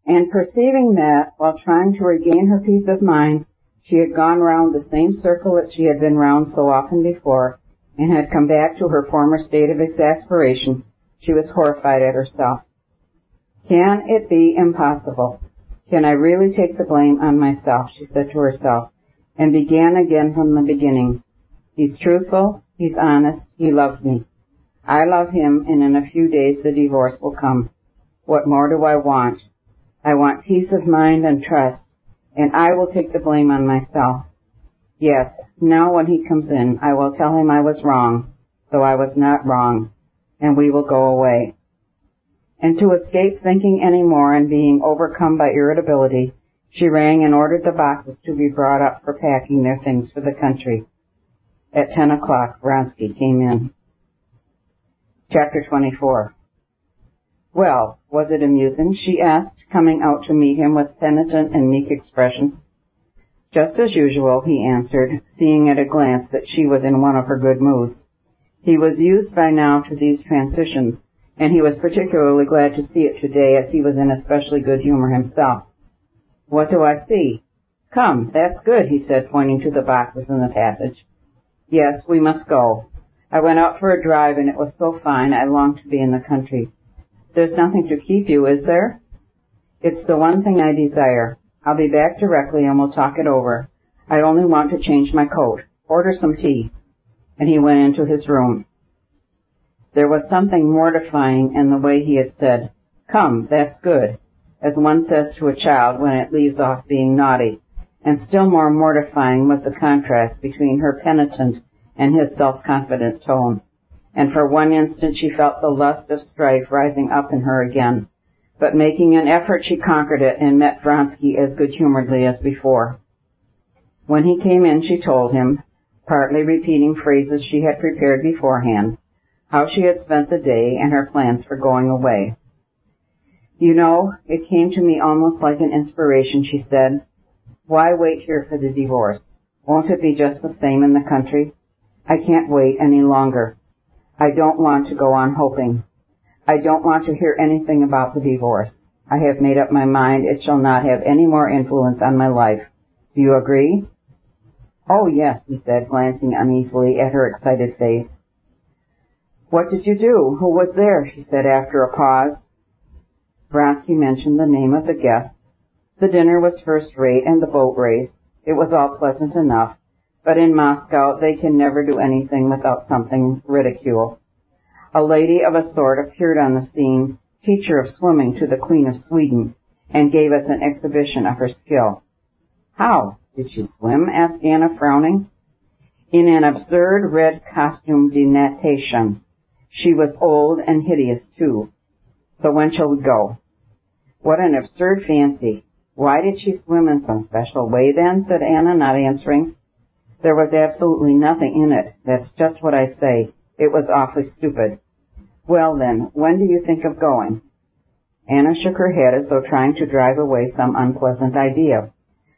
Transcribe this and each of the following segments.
And perceiving that, while trying to regain her peace of mind, she had gone round the same circle that she had been round so often before, and had come back to her former state of exasperation, she was horrified at herself. Can it be impossible? Can I really take the blame on myself? She said to herself, and began again from the beginning. He's truthful, he's honest, he loves me. I love him, and in a few days the divorce will come. What more do I want? I want peace of mind and trust, and I will take the blame on myself. Yes, now when he comes in, I will tell him I was wrong, though I was not wrong, and we will go away. And to escape thinking any more and being overcome by irritability, she rang and ordered the boxes to be brought up for packing their things for the country. At 10 o'clock, Vronsky came in. Chapter 24. Well, was it amusing? She asked, coming out to meet him with penitent and meek expression. Just as usual, he answered, seeing at a glance that she was in one of her good moods. He was used by now to these transitions, and he was particularly glad to see it today, as he was in especially good humor himself. What do I see? Come, that's good, he said, pointing to the boxes in the passage. Yes, we must go. I went out for a drive, and it was so fine I longed to be in the country. There's nothing to keep you, is there? It's the one thing I desire. I'll be back directly, and we'll talk it over. I only want to change my coat. Order some tea. And he went into his room. There was something mortifying in the way he had said, Come, that's good, as one says to a child when it leaves off being naughty, and still more mortifying was the contrast between her penitent and his self-confident tone, and for one instant she felt the lust of strife rising up in her again, but making an effort she conquered it and met Vronsky as good-humoredly as before. When he came in, she told him, partly repeating phrases she had prepared beforehand, how she had spent the day and her plans for going away. You know, it came to me almost like an inspiration, she said. Why wait here for the divorce? Won't it be just the same in the country? I can't wait any longer. I don't want to go on hoping. I don't want to hear anything about the divorce. I have made up my mind it shall not have any more influence on my life. Do you agree? Oh, yes, he said, glancing uneasily at her excited face. What did you do? Who was there? She said after a pause. Vronsky mentioned the name of the guests. The dinner was first-rate and the boat race. It was all pleasant enough, but in Moscow they can never do anything without something ridicule. A lady of a sort appeared on the scene, teacher of swimming to the Queen of Sweden, and gave us an exhibition of her skill. How? Did she swim? Asked Anna, frowning. In an absurd red costume de natation. She was old and hideous, too. So when shall we go? What an absurd fancy. Why did she swim in some special way, then? Said Anna, not answering. There was absolutely nothing in it. That's just what I say. It was awfully stupid. Well, then, when do you think of going? Anna shook her head as though trying to drive away some unpleasant idea.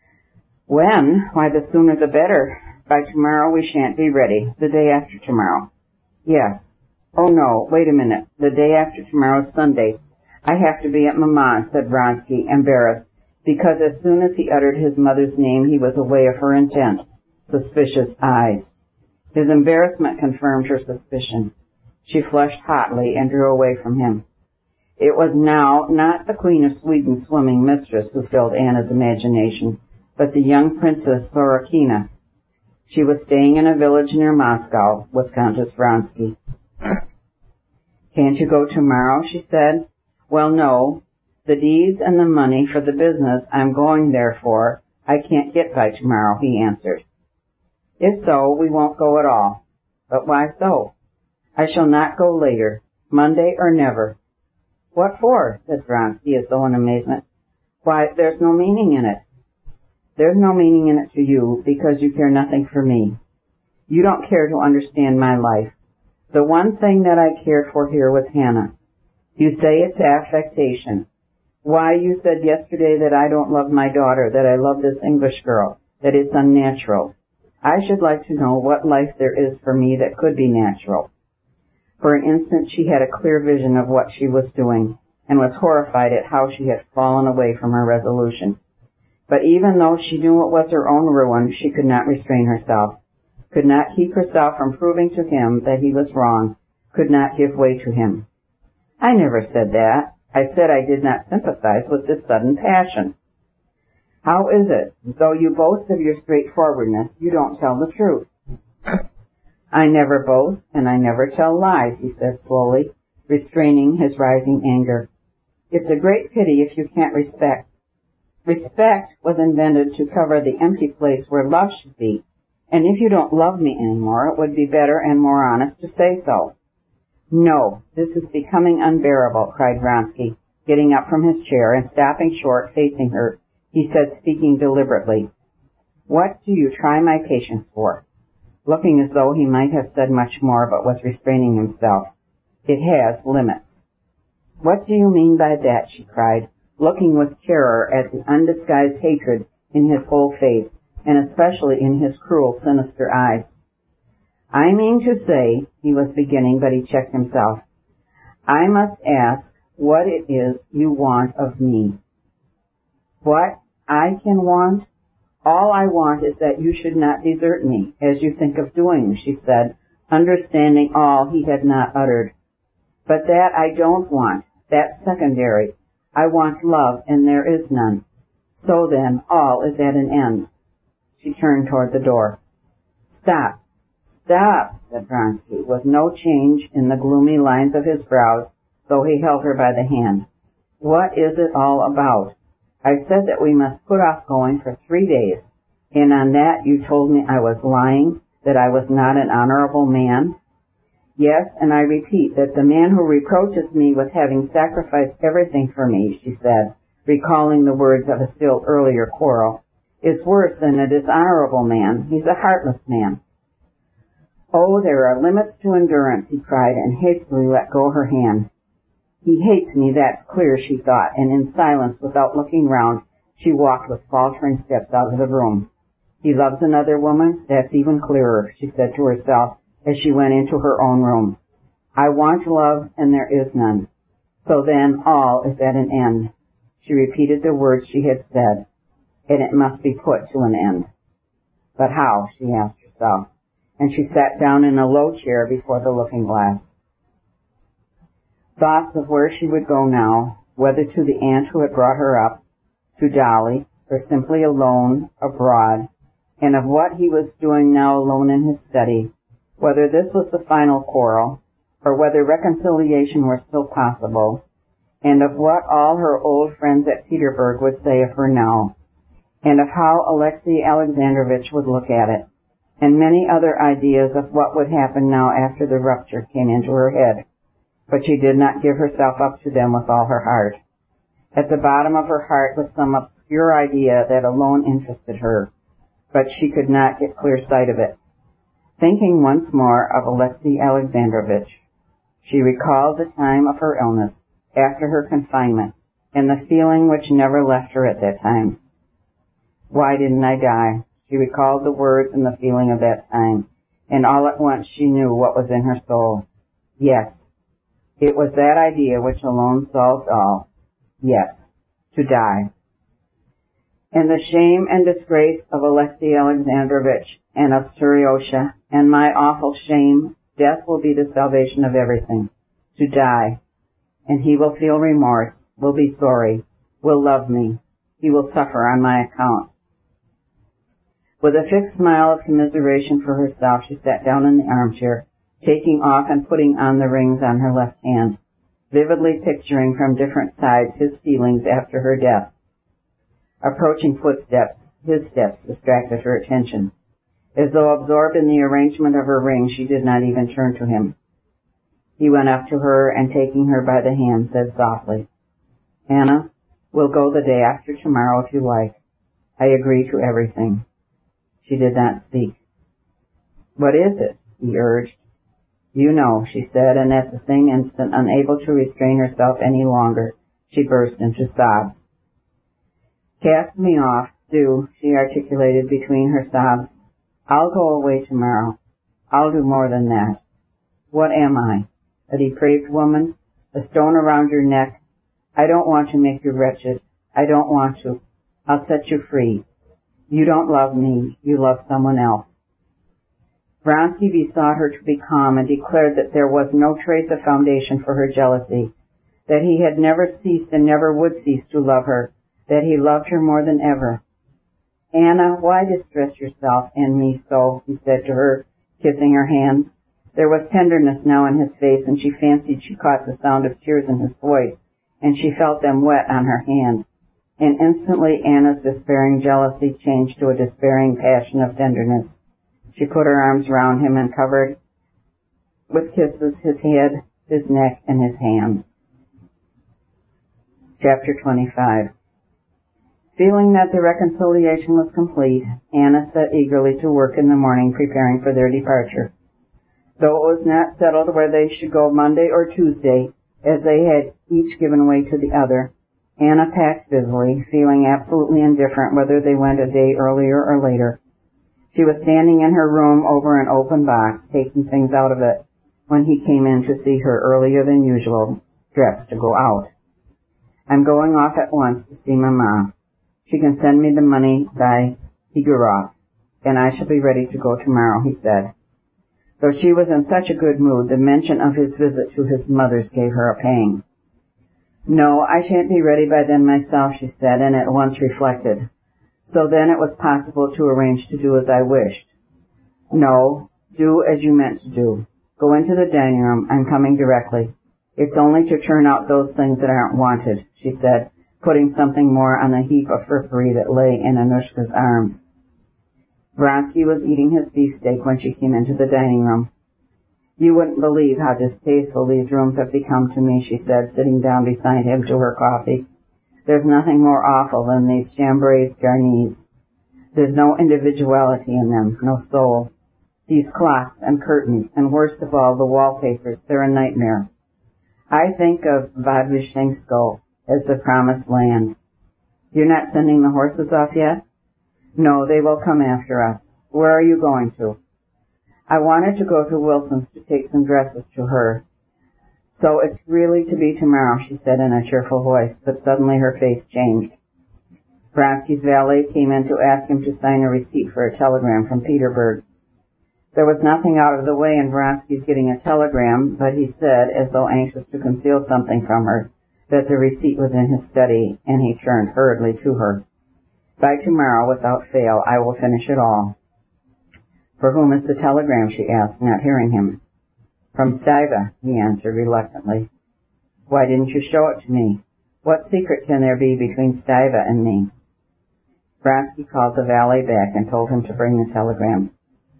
When? Why, the sooner the better. By tomorrow we shan't be ready. The day after tomorrow. Yes. Oh, no, wait a minute. The day after tomorrow's Sunday. I have to be at Mamma's, said Vronsky, embarrassed, because as soon as he uttered his mother's name he was aware of her intent. Suspicious eyes. His embarrassment confirmed her suspicion. She flushed hotly and drew away from him. It was now not the Queen of Sweden swimming mistress who filled Anna's imagination, but the young Princess Sorokina. She was staying in a village near Moscow with Countess Vronsky. Can't you go tomorrow? She said. Well, no. The deeds and the money for the business I'm going there for I can't get by tomorrow, he answered. If so, we won't go at all. But why so? I shall not go later, Monday or never. What for? Said Vronsky as though in amazement. Why, there's no meaning in it. There's no meaning in it to you because you care nothing for me. You don't care to understand my life. The one thing that I cared for here was Hannah. You say it's affectation. Why, you said yesterday that I don't love my daughter, that I love this English girl, that it's unnatural. I should like to know what life there is for me that could be natural. For an instant she had a clear vision of what she was doing, and was horrified at how she had fallen away from her resolution. But even though she knew it was her own ruin, she could not restrain herself, could not keep herself from proving to him that he was wrong, could not give way to him. "I never said that. I said I did not sympathize with this sudden passion." "How is it, though you boast of your straightforwardness, you don't tell the truth?" "I never boast, and I never tell lies," he said slowly, restraining his rising anger. "It's a great pity if you can't respect. Respect was invented to cover the empty place where love should be, and if you don't love me anymore, it would be better and more honest to say so." "No, this is becoming unbearable," cried Vronsky, getting up from his chair and stopping short, facing her. He said, speaking deliberately, "What do you try my patience for?" Looking as though he might have said much more, but was restraining himself. "It has limits." "What do you mean by that?" she cried, looking with terror at the undisguised hatred in his whole face, and especially in his cruel, sinister eyes. "I mean to say," he was beginning, but he checked himself. "I must ask what it is you want of me." "What I can want? All I want is that you should not desert me, as you think of doing," she said, understanding all he had not uttered. "But that I don't want. That's secondary. I want love, and there is none. So then, all is at an end." She turned toward the door. "Stop, stop," said Vronsky, with no change in the gloomy lines of his brows, though he held her by the hand. "What is it all about? I said that we must put off going for 3 days, and on that you told me I was lying, that I was not an honorable man. Yes, and I repeat that the man who reproaches me with having sacrificed everything for me," she said, recalling the words of a still earlier quarrel, "is worse than a dishonorable man. He's a heartless man." "Oh, there are limits to endurance," he cried, and hastily let go her hand. "He hates me, that's clear," she thought, and in silence, without looking round, she walked with faltering steps out of the room. "He loves another woman? That's even clearer," she said to herself as she went into her own room. "I want love, and there is none. So then all is at an end." She repeated the words she had said, and it must be put to an end. But how, she asked herself, and she sat down in a low chair before the looking-glass. Thoughts of where she would go now, whether to the aunt who had brought her up, to Dolly, or simply alone, abroad, and of what he was doing now alone in his study, whether this was the final quarrel, or whether reconciliation were still possible, and of what all her old friends at Petersburg would say of her now, and of how Alexey Alexandrovitch would look at it, and many other ideas of what would happen now after the rupture came into her head. But she did not give herself up to them with all her heart. At the bottom of her heart was some obscure idea that alone interested her, but she could not get clear sight of it. Thinking once more of Alexey Alexandrovitch, she recalled the time of her illness, after her confinement, and the feeling which never left her at that time. "Why didn't I die?" She recalled the words and the feeling of that time, and all at once she knew what was in her soul. Yes, it was that idea which alone solved all. Yes, to die. And the shame and disgrace of Alexey Alexandrovitch and of Seriosha, and my awful shame, death will be the salvation of everything. To die. And he will feel remorse, will be sorry, will love me. He will suffer on my account. With a fixed smile of commiseration for herself, she sat down in the armchair, taking off and putting on the rings on her left hand, vividly picturing from different sides his feelings after her death. Approaching footsteps, his steps, distracted her attention. As though absorbed in the arrangement of her ring, she did not even turn to him. He went up to her and, taking her by the hand, said softly, "Anna, we'll go the day after tomorrow if you like. I agree to everything." She did not speak. "What is it?" he urged. "You know," she said, and at the same instant, unable to restrain herself any longer, she burst into sobs. "Cast me off, do," she articulated between her sobs. "I'll go away tomorrow. I'll do more than that. What am I? A depraved woman? A stone around your neck? I don't want to make you wretched. I don't want to. I'll set you free. You don't love me. You love someone else. Vronsky besought her to be calm and declared that there was no trace of foundation for her jealousy, that he had never ceased and never would cease to love her, that he loved her more than ever. Anna, why distress yourself and me so? He said to her, kissing her hands. There was tenderness now in his face, and she fancied she caught the sound of tears in his voice, and she felt them wet on her hand. And instantly Anna's despairing jealousy changed to a despairing passion of tenderness. She put her arms round him and covered with kisses his head, his neck, and his hands. Chapter 25. Feeling that the reconciliation was complete, Anna set eagerly to work in the morning preparing for their departure. Though it was not settled where they should go Monday or Tuesday, as they had each given way to the other, Anna packed busily, feeling absolutely indifferent whether they went a day earlier or later. She was standing in her room over an open box, taking things out of it, when he came in to see her earlier than usual, dressed to go out. I'm going off at once to see Mama. She can send me the money by Igorov, and I shall be ready to go tomorrow, he said. Though she was in such a good mood, the mention of his visit to his mother's gave her a pang. No, I shan't be ready by then myself, she said, and at once reflected. So then it was possible to arrange to do as I wished. No, do as you meant to do. Go into the dining room. I'm coming directly. It's only to turn out those things that aren't wanted, she said, putting something more on the heap of frippery that lay in Anushka's arms. Vronsky was eating his beefsteak when she came into the dining room. You wouldn't believe how distasteful these rooms have become to me, she said, sitting down beside him to her coffee. There's nothing more awful than these chambres garnis. There's no individuality in them, no soul. These clocks and curtains, and worst of all, the wallpapers, they're a nightmare. I think of Vadvyshensko as the promised land. You're not sending the horses off yet? No, they will come after us. Where are you going to? I wanted to go to Wilson's to take some dresses to her. So it's really to be tomorrow, she said in a cheerful voice, but suddenly her face changed. Vronsky's valet came in to ask him to sign a receipt for a telegram from Petersburg. There was nothing out of the way in Vronsky's getting a telegram, but he said, as though anxious to conceal something from her, that the receipt was in his study, and he turned hurriedly to her. By tomorrow, without fail, I will finish it all. For whom is the telegram, she asked, not hearing him. From Stiva, he answered reluctantly. Why didn't you show it to me? What secret can there be between Stiva and me? Vronsky called the valet back and told him to bring the telegram.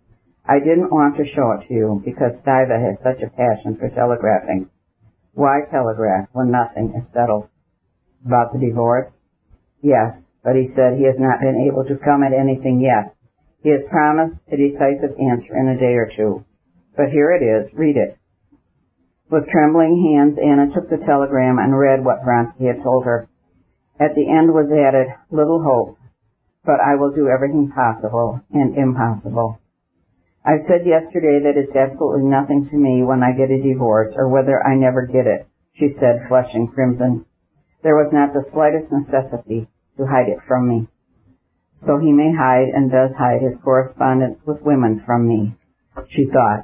I didn't want to show it to you because Stiva has such a passion for telegraphing. Why telegraph when nothing is settled? About the divorce? Yes, but he said he has not been able to come at anything yet. He has promised a decisive answer in a day or two. But here it is. Read it. With trembling hands, Anna took the telegram and read what Vronsky had told her. At the end was added, little hope, but I will do everything possible and impossible. I said yesterday that it's absolutely nothing to me when I get a divorce or whether I never get it, she said, flushing crimson. There was not the slightest necessity to hide it from me. So he may hide and does hide his correspondence with women from me, she thought.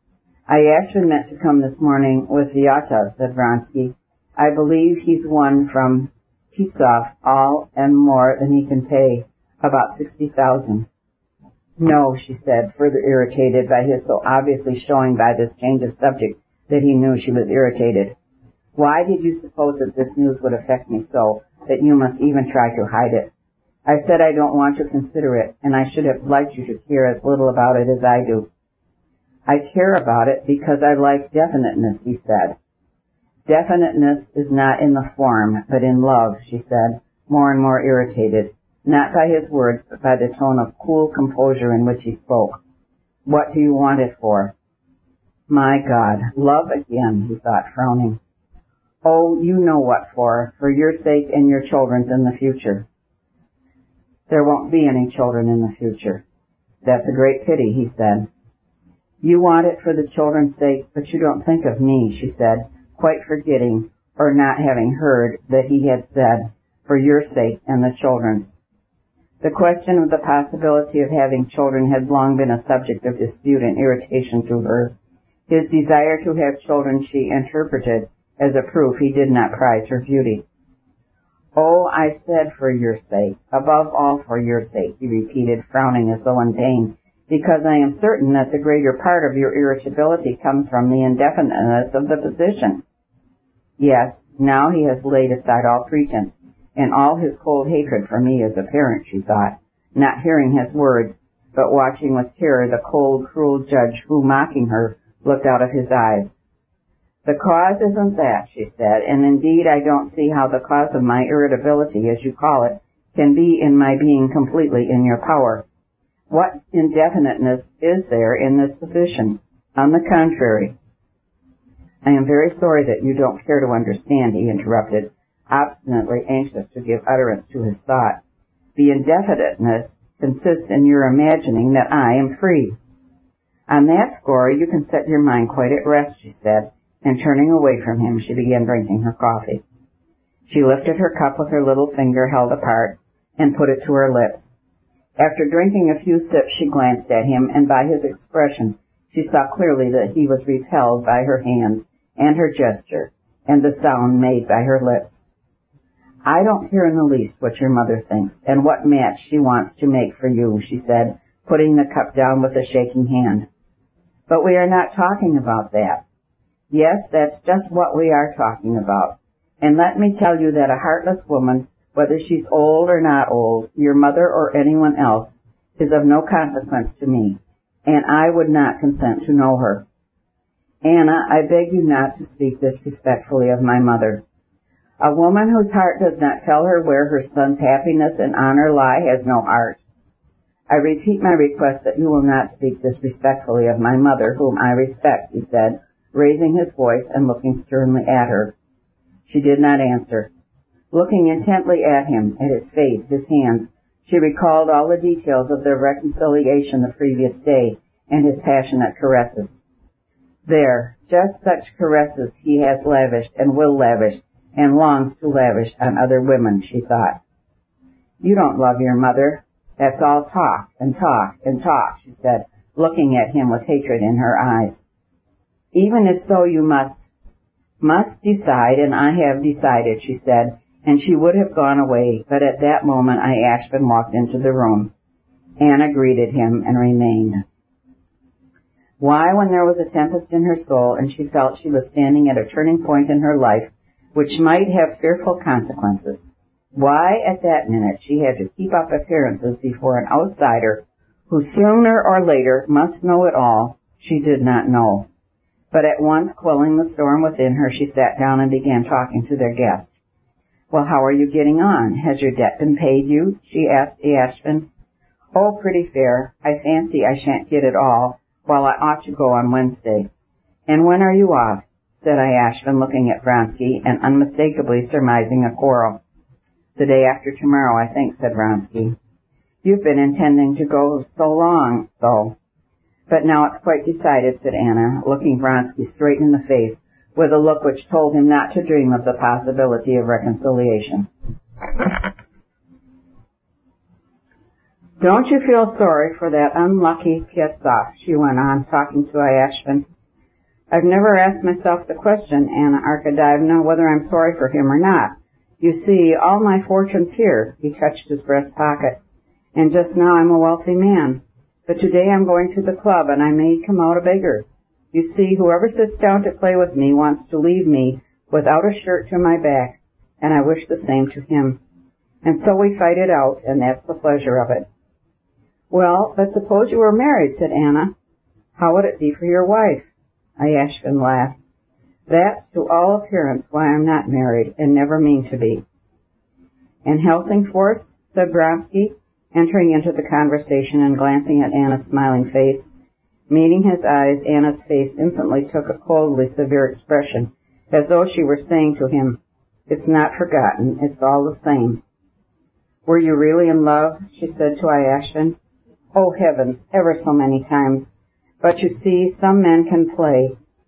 I actually meant to come this morning with Vyatov, said Vronsky. I believe he's won from Pitsov all and more than he can pay, about 60,000. No, she said, further irritated by his so obviously showing by this change of subject that he knew she was irritated. Why did you suppose that this news would affect me so that you must even try to hide it? I said I don't want to consider it, and I should have liked you to care as little about it as I do. I care about it because I like definiteness, he said. Definiteness is not in the form, but in love, she said, more and more irritated, not by his words, but by the tone of cool composure in which he spoke. What do you want it for? My God, love again, he thought, frowning. Oh, you know what for your sake and your children's in the future. There won't be any children in the future. That's a great pity, he said. You want it for the children's sake, but you don't think of me, she said, quite forgetting, or not having heard that he had said, "For your sake and the children's." The question of the possibility of having children had long been a subject of dispute and irritation to her. His desire to have children she interpreted as a proof he did not prize her beauty. "Oh, I said for your sake, above all for your sake," he repeated, frowning as though in pain, "because I am certain that the greater part of your irritability comes from the indefiniteness of the position." Yes, now he has laid aside all pretense, and all his cold hatred for me is apparent, she thought, not hearing his words, but watching with terror the cold, cruel judge who, mocking her, looked out of his eyes. "The cause isn't that," she said, "and indeed I don't see how the cause of my irritability, as you call it, can be in my being completely in your power. What indefiniteness is there in this position? On the contrary—" "I am very sorry that you don't care to understand," he interrupted, obstinately anxious to give utterance to his thought. "The indefiniteness consists in your imagining that I am free." "On that score you can set your mind quite at rest," she said, and turning away from him, she began drinking her coffee. She lifted her cup with her little finger held apart and put it to her lips. After drinking a few sips, she glanced at him, and by his expression she saw clearly that he was repelled by her hand and her gesture and the sound made by her lips. "I don't care in the least what your mother thinks and what match she wants to make for you," she said, putting the cup down with a shaking hand. "But we are not talking about that." "Yes, that's just what we are talking about. And let me tell you that a heartless woman, whether she's old or not old, your mother or anyone else, is of no consequence to me, and I would not consent to know her." "Anna, I beg you not to speak disrespectfully of my mother. A woman whose heart does not tell her where her son's happiness and honor lie has no heart. I repeat my request that you will not speak disrespectfully of my mother, whom I respect," he said, raising his voice and looking sternly at her. She did not answer. Looking intently at him, at his face, his hands, she recalled all the details of their reconciliation the previous day and his passionate caresses. There, just such caresses he has lavished and will lavish and longs to lavish on other women, she thought. "You don't love your mother. That's all talk and talk and talk," she said, looking at him with hatred in her eyes. "Even if so, you must decide, and I have decided," she said, and she would have gone away, but at that moment Ashbin walked into the room. Anna greeted him and remained. Why, when there was a tempest in her soul and she felt she was standing at a turning point in her life which might have fearful consequences, why at that minute she had to keep up appearances before an outsider who sooner or later must know it all, she did not know. But at once quelling the storm within her, she sat down and began talking to their guest. "Well, how are you getting on? Has your debt been paid you?" she asked Ashbin. "Oh, pretty fair. I fancy I shan't get it all, while I ought to go on Wednesday." "And when are you off?" said Ashbin, looking at Vronsky and unmistakably surmising a quarrel. "The day after tomorrow, I think," said Vronsky. "You've been intending to go so long, though." "But now it's quite decided," said Anna, looking Vronsky straight in the face with a look which told him not to dream of the possibility of reconciliation. "Don't you feel sorry for that unlucky Pietsov?" she went on, talking to Ashbin. "I've never asked myself the question, Anna Arkadyevna, whether I'm sorry for him or not. You see, all my fortune's here," he touched his breast pocket, "and just now I'm a wealthy man. But today I'm going to the club, and I may come out a beggar. You see, whoever sits down to play with me wants to leave me without a shirt to my back, and I wish the same to him. And so we fight it out, and that's the pleasure of it." "Well, but suppose you were married," said Anna. "How would it be for your wife?" Ashbin laughed. "That's to all appearance why I'm not married, and never mean to be." "And Helsingfors?" said Vronsky, entering into the conversation and glancing at Anna's smiling face. Meeting his eyes, Anna's face instantly took a coldly severe expression, as though she were saying to him, "It's not forgotten, it's all the same." "Were you really in love?" she said to Ashbin. "Oh, heavens, ever so many times. But you see, some men can play,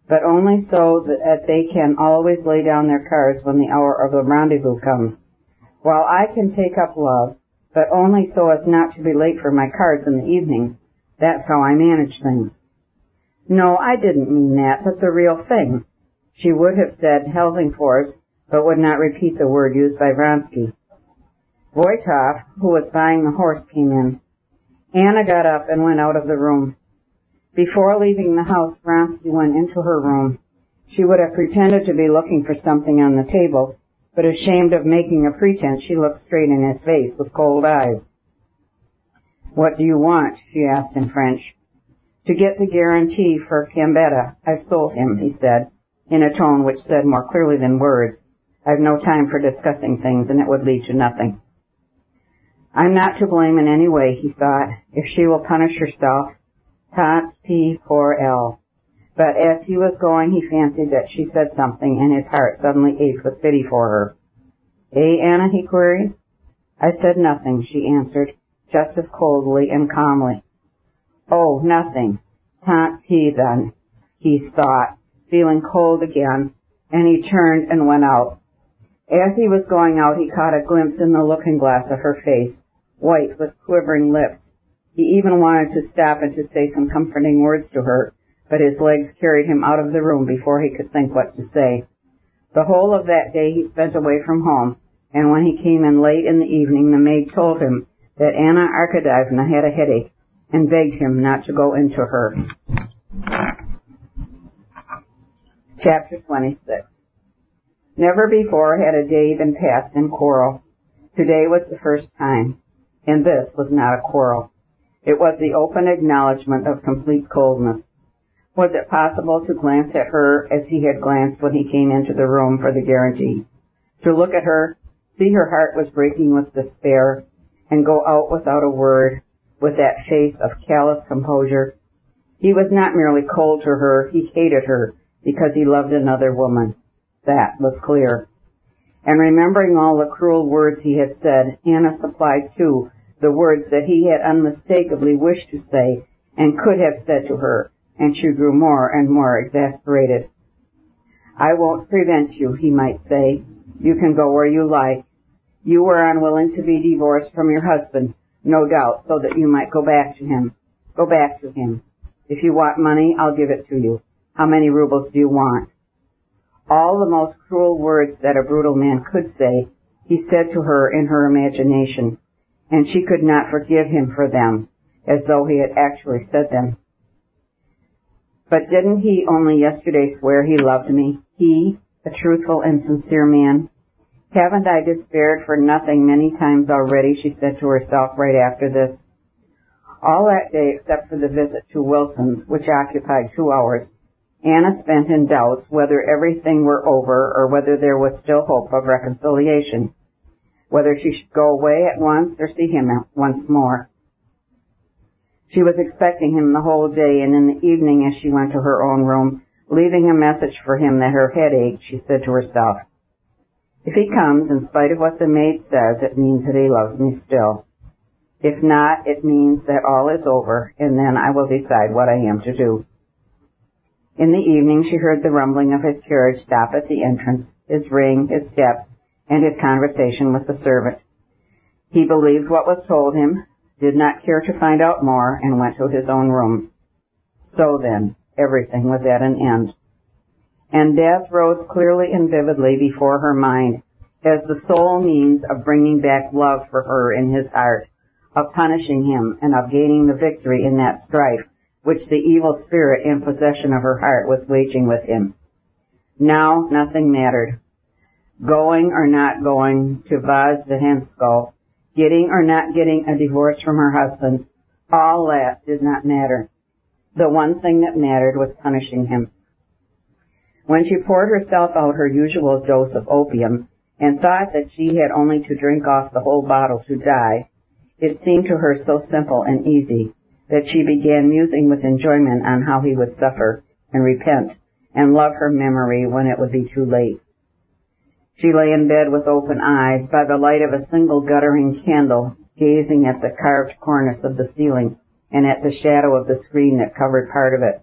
but only so that they can always lay down their cards when the hour of the rendezvous comes, while I can take up love, but only so as not to be late for my cards in the evening. That's how I manage things. No, I didn't mean that, but the real thing. She would have said Helsingfors, but would not repeat the word used by Vronsky. Voitov, who was buying the horse, came in. Anna got up and went out of the room. Before leaving the house, Vronsky went into her room. She would have pretended to be looking for something on the table, but ashamed of making a pretense, she looked straight in his face with cold eyes. "What do you want?" she asked in French. "To get the guarantee for Gambetta. I've sold him," he said, in a tone which said more clearly than words, "I've no time for discussing things, and it would lead to nothing." I'm not to blame in any way, he thought. If she will punish herself, tant pis pour elle. But as he was going, he fancied that she said something, and his heart suddenly ached with pity for her. "Eh, Anna?" he queried. "I said nothing," she answered, just as coldly and calmly. "Oh, nothing. Tant pis, then," he thought, feeling cold again, and he turned and went out. As he was going out, he caught a glimpse in the looking-glass of her face, white with quivering lips. He even wanted to stop and to say some comforting words to her, but his legs carried him out of the room before he could think what to say. The whole of that day he spent away from home, and when he came in late in the evening, the maid told him that Anna Arkadyevna had a headache and begged him not to go into her. Chapter 26. Never before had a day been passed in quarrel. Today was the first time, and this was not a quarrel. It was the open acknowledgment of complete coldness. Was it possible to glance at her as he had glanced when he came into the room for the guarantee? To look at her, see her heart was breaking with despair, and go out without a word, with that face of callous composure? He was not merely cold to her, he hated her because he loved another woman. That was clear. And remembering all the cruel words he had said, Anna supplied, too, the words that he had unmistakably wished to say and could have said to her, and she grew more and more exasperated. "I won't prevent you," he might say. "You can go where you like. You were unwilling to be divorced from your husband, no doubt, so that you might go back to him. Go back to him. If you want money, I'll give it to you. How many rubles do you want?" All the most cruel words that a brutal man could say, he said to her in her imagination, and she could not forgive him for them, as though he had actually said them. But didn't he only yesterday swear he loved me? He, a truthful and sincere man? "Haven't I despaired for nothing many times already?" she said to herself right after this. All that day, except for the visit to Wilson's, which occupied 2 hours, Anna spent in doubts whether everything were over or whether there was still hope of reconciliation, whether she should go away at once or see him once more. She was expecting him the whole day, and in the evening as she went to her own room, leaving a message for him that her head ached, she said to herself, "If he comes, in spite of what the maid says, it means that he loves me still. If not, it means that all is over, and then I will decide what I am to do." In the evening she heard the rumbling of his carriage stop at the entrance, his ring, his steps, and his conversation with the servant. He believed what was told him, did not care to find out more, and went to his own room. So then, everything was at an end. And death rose clearly and vividly before her mind as the sole means of bringing back love for her in his heart, of punishing him, and of gaining the victory in that strife which the evil spirit in possession of her heart was waging with him. Now nothing mattered. Going or not going to Vozdvizhenskoe, getting or not getting a divorce from her husband, all that did not matter. The one thing that mattered was punishing him. When she poured herself out her usual dose of opium and thought that she had only to drink off the whole bottle to die, it seemed to her so simple and easy that she began musing with enjoyment on how he would suffer and repent and love her memory when it would be too late. She lay in bed with open eyes by the light of a single guttering candle, gazing at the carved cornice of the ceiling and at the shadow of the screen that covered part of it,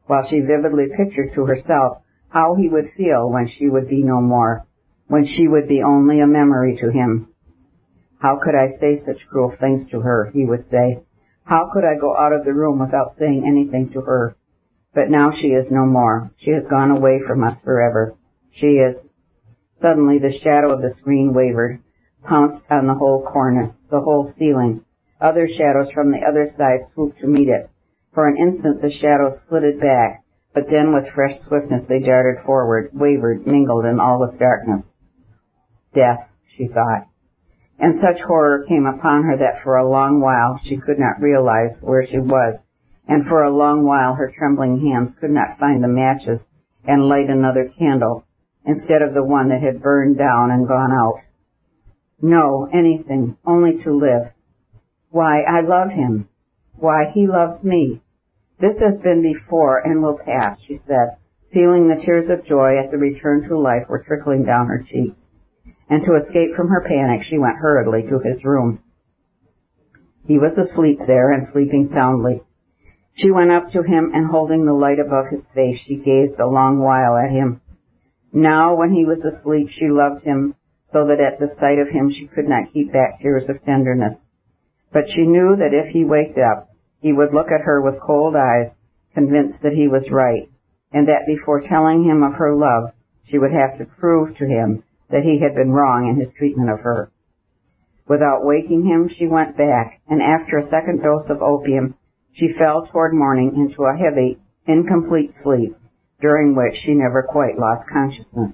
while she vividly pictured to herself how he would feel when she would be no more, when she would be only a memory to him. How could I say such cruel things to her, he would say. How could I go out of the room without saying anything to her? But now she is no more. She has gone away from us forever. She is... Suddenly the shadow of the screen wavered, pounced on the whole cornice, the whole ceiling. Other shadows from the other side swooped to meet it. For an instant the shadows flitted back, but then with fresh swiftness they darted forward, wavered, mingled, and all was darkness. Death, she thought. And such horror came upon her that for a long while she could not realize where she was, and for a long while her trembling hands could not find the matches and light another candle, instead of the one that had burned down and gone out. No, anything, only to live. Why, I love him. Why, he loves me. This has been before and will pass, she said, feeling the tears of joy at the return to life were trickling down her cheeks. And to escape from her panic, she went hurriedly to his room. He was asleep there and sleeping soundly. She went up to him and holding the light above his face, she gazed a long while at him. Now, when he was asleep, she loved him so that at the sight of him she could not keep back tears of tenderness. But she knew that if he waked up, he would look at her with cold eyes, convinced that he was right, and that before telling him of her love, she would have to prove to him that he had been wrong in his treatment of her. Without waking him, she went back, and after a second dose of opium, she fell toward morning into a heavy, incomplete sleep, during which she never quite lost consciousness.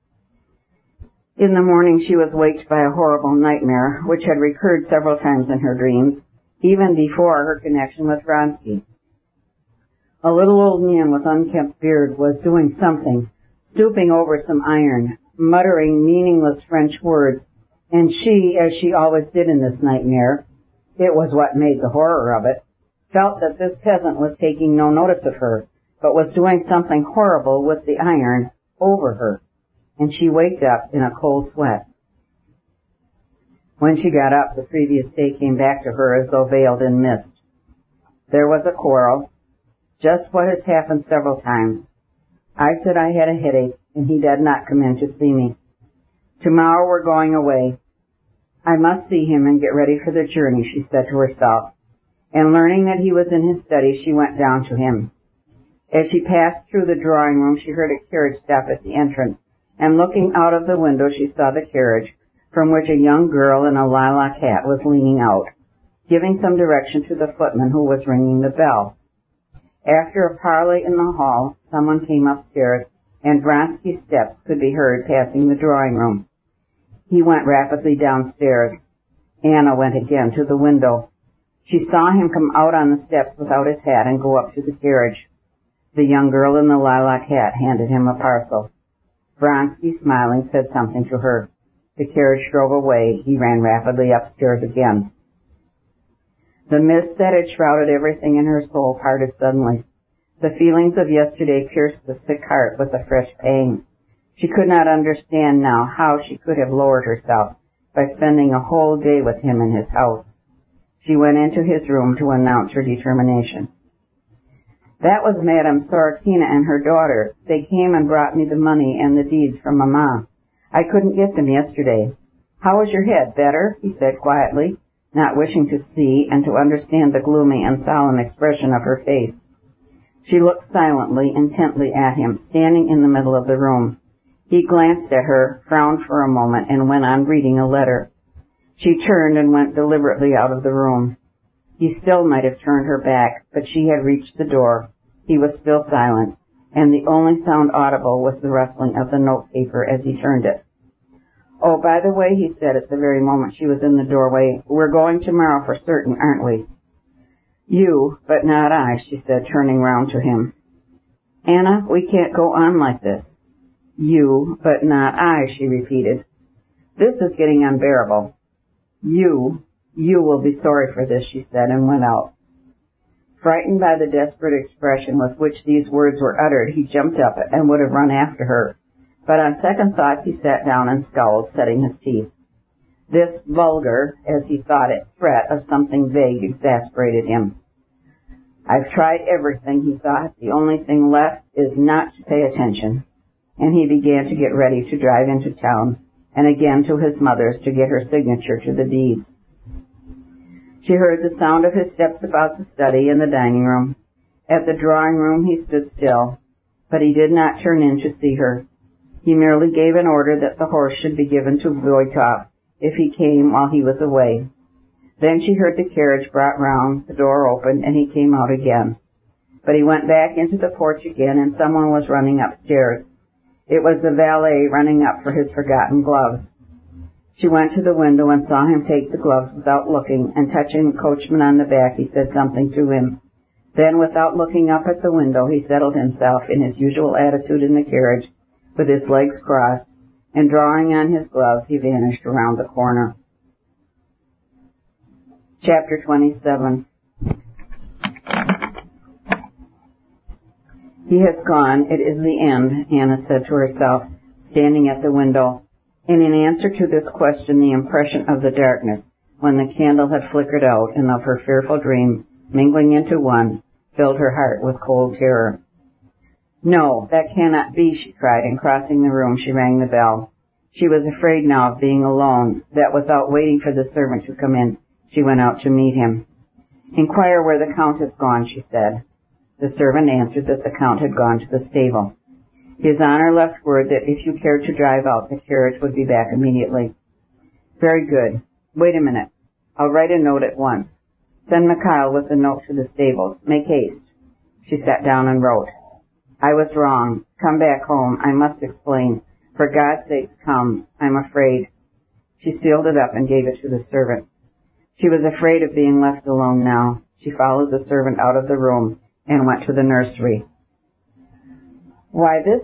In the morning she was waked by a horrible nightmare, which had recurred several times in her dreams, even before her connection with Vronsky. A little old man with unkempt beard was doing something, stooping over some iron, muttering meaningless French words, and she, as she always did in this nightmare, it was what made the horror of it, felt that this peasant was taking no notice of her, but was doing something horrible with the iron over her, and she waked up in a cold sweat. When she got up, the previous day came back to her as though veiled in mist. There was a quarrel, just what has happened several times. I said I had a headache, and he did not come in to see me. Tomorrow we're going away. I must see him and get ready for the journey, she said to herself, and learning that he was in his study, she went down to him. As she passed through the drawing room, she heard a carriage stop at the entrance, and looking out of the window, she saw the carriage, from which a young girl in a lilac hat was leaning out, giving some direction to the footman who was ringing the bell. After a parley in the hall, someone came upstairs, and Vronsky's steps could be heard passing the drawing room. He went rapidly downstairs. Anna went again to the window. She saw him come out on the steps without his hat and go up to the carriage. The young girl in the lilac hat handed him a parcel. Vronsky, smiling, said something to her. The carriage drove away. He ran rapidly upstairs again. The mist that had shrouded everything in her soul parted suddenly. The feelings of yesterday pierced the sick heart with a fresh pang. She could not understand now how she could have lowered herself by spending a whole day with him in his house. She went into his room to announce her determination. That was Madame Sorokina and her daughter. They came and brought me the money and the deeds from Mamma. I couldn't get them yesterday. How is your head? Better? He said quietly, not wishing to see and to understand the gloomy and solemn expression of her face. She looked silently, intently at him, standing in the middle of the room. He glanced at her, frowned for a moment, and went on reading a letter. She turned and went deliberately out of the room. He still might have turned her back, but she had reached the door. He was still silent, and the only sound audible was the rustling of the notepaper as he turned it. Oh, by the way, he said at the very moment she was in the doorway, we're going tomorrow for certain, aren't we? You, but not I, she said, turning round to him. Anna, we can't go on like this. You, but not I, she repeated. This is getting unbearable. You will be sorry for this, she said, and went out. Frightened by the desperate expression with which these words were uttered, he jumped up and would have run after her. But on second thoughts he sat down and scowled, setting his teeth. This vulgar, as he thought it, threat of something vague exasperated him. I've tried everything, he thought. The only thing left is not to pay attention. And he began to get ready to drive into town, and again to his mother's to get her signature to the deeds. She heard the sound of his steps about the study and the dining room. At the drawing room he stood still, but he did not turn in to see her. He merely gave an order that the horse should be given to Voitov if he came while he was away. Then she heard the carriage brought round, the door opened, and he came out again. But he went back into the porch again, and someone was running upstairs. It was the valet running up for his forgotten gloves. She went to the window and saw him take the gloves without looking, and touching the coachman on the back, he said something to him. Then, without looking up at the window, he settled himself in his usual attitude in the carriage, with his legs crossed, and drawing on his gloves, he vanished around the corner. Chapter 27. He has gone. It is the end, Anna said to herself, standing at the window. And in answer to this question, the impression of the darkness, when the candle had flickered out, and of her fearful dream, mingling into one, filled her heart with cold terror. No, that cannot be, she cried, and crossing the room, she rang the bell. She was afraid now of being alone, that without waiting for the servant to come in, she went out to meet him. Inquire where the Count has gone, she said. The servant answered that the Count had gone to the stable. His Honor left word that if you cared to drive out, the carriage would be back immediately. Very good. Wait a minute. I'll write a note at once. Send Mikhail with the note to the stables. Make haste. She sat down and wrote. I was wrong. Come back home. I must explain. For God's sakes, come. I'm afraid. She sealed it up and gave it to the servant. She was afraid of being left alone now. She followed the servant out of the room and went to the nursery. Why, this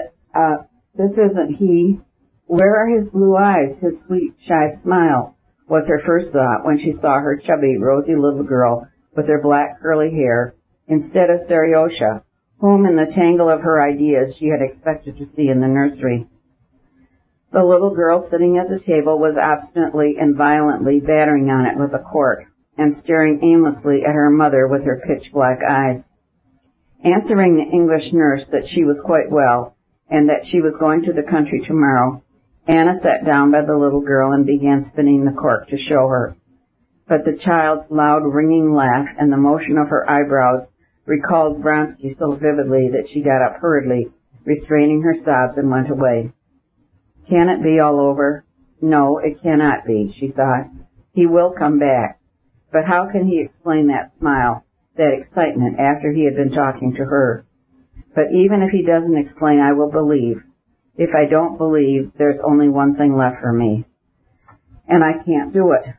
isn't he. Where are his blue eyes, his sweet, shy smile, was her first thought when she saw her chubby, rosy little girl with her black curly hair, instead of Seriosha, whom in the tangle of her ideas she had expected to see in the nursery. The little girl sitting at the table was obstinately and violently battering on it with a cork, and staring aimlessly at her mother with her pitch-black eyes. Answering the English nurse that she was quite well, and that she was going to the country tomorrow, Anna sat down by the little girl and began spinning the cork to show her. But the child's loud, ringing laugh and the motion of her eyebrows recalled Vronsky so vividly that she got up hurriedly, restraining her sobs, and went away. Can it be all over? No, it cannot be, she thought. He will come back. But how can he explain that smile, that excitement, after he had been talking to her? But even if he doesn't explain, I will believe. If I don't believe, there's only one thing left for me. And I can't do it.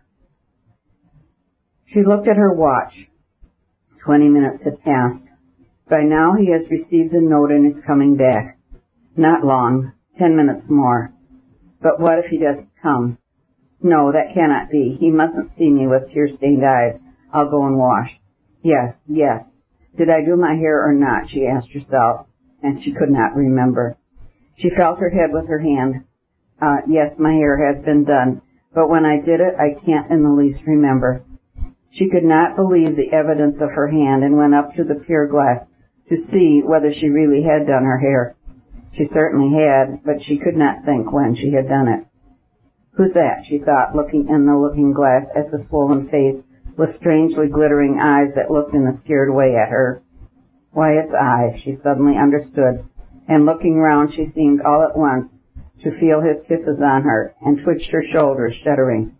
She looked at her watch. 20 minutes had passed. By now he has received the note and is coming back. Not long. 10 minutes more. But what if he doesn't come? No, that cannot be. He mustn't see me with tear-stained eyes. I'll go and wash. Yes. Did I do my hair or not? She asked herself, and she could not remember. She felt her head with her hand. Yes, my hair has been done, but when I did it, I can't in the least remember. She could not believe the evidence of her hand and went up to the pier glass to see whether she really had done her hair. She certainly had, but she could not think when she had done it. Who's that? She thought, looking in the looking-glass at the swollen face with strangely glittering eyes that looked in a scared way at her. Why, it's I, she suddenly understood, and looking round she seemed all at once to feel his kisses on her, and twitched her shoulders, shuddering.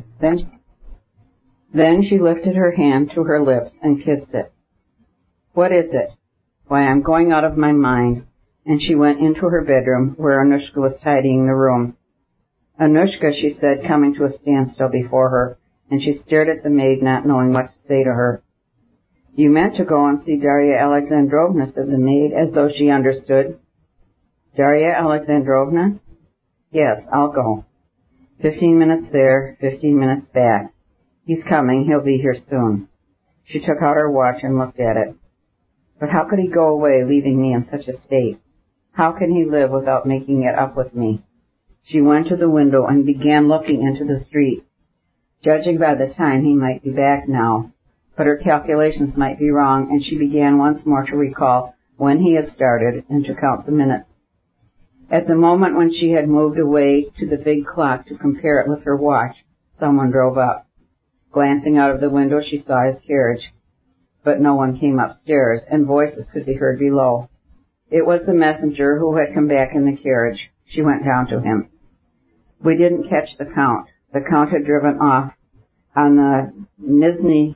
Then she lifted her hand to her lips and kissed it. What is it? Why, I'm going out of my mind. And she went into her bedroom, where Anushka was tidying the room. Anushka, she said, coming to a standstill before her, and she stared at the maid, not knowing what to say to her. You meant to go and see Darya Alexandrovna, said the maid, as though she understood. Darya Alexandrovna? Yes, I'll go. 15 minutes there, 15 minutes back. He's coming, he'll be here soon. She took out her watch and looked at it. But how could he go away, leaving me in such a state? How can he live without making it up with me? She went to the window and began looking into the street. Judging by the time, he might be back now. but her calculations might be wrong, and she began once more to recall when he had started and to count the minutes. At the moment when she had moved away to the big clock to compare it with her watch, someone drove up. Glancing out of the window, she saw his carriage, but no one came upstairs, and voices could be heard below. It was the messenger who had come back in the carriage. She went down to him. We didn't catch the Count. The Count had driven off on the Nizhny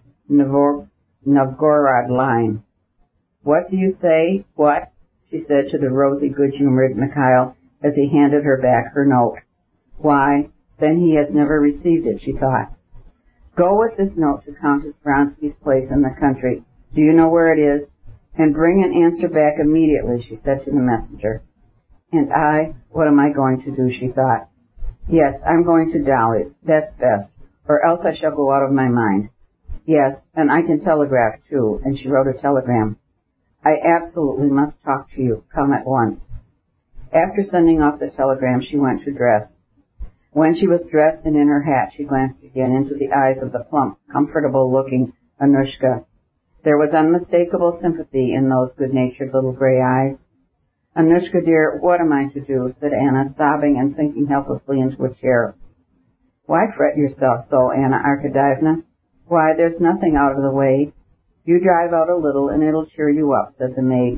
Novgorod line. What do you say? What? She said to the rosy, good-humored Mikhail as he handed her back her note. Why, then he has never received it, she thought. Go with this note to Countess Vronsky's place in the country. Do you know where it is? And bring an answer back immediately, she said to the messenger. And what am I going to do, she thought. Yes, I'm going to Dolly's. That's best, or else I shall go out of my mind. Yes, and I can telegraph, too, and she wrote a telegram. I absolutely must talk to you. Come at once. After sending off the telegram, she went to dress. When she was dressed and in her hat, she glanced again into the eyes of the plump, comfortable-looking Annushka. There was unmistakable sympathy in those good-natured little gray eyes. Annushka, dear, what am I to do? Said Anna, sobbing and sinking helplessly into a chair. Why fret yourself so, Anna Arkadyevna? Why, there's nothing out of the way. You drive out a little and it'll cheer you up, said the maid.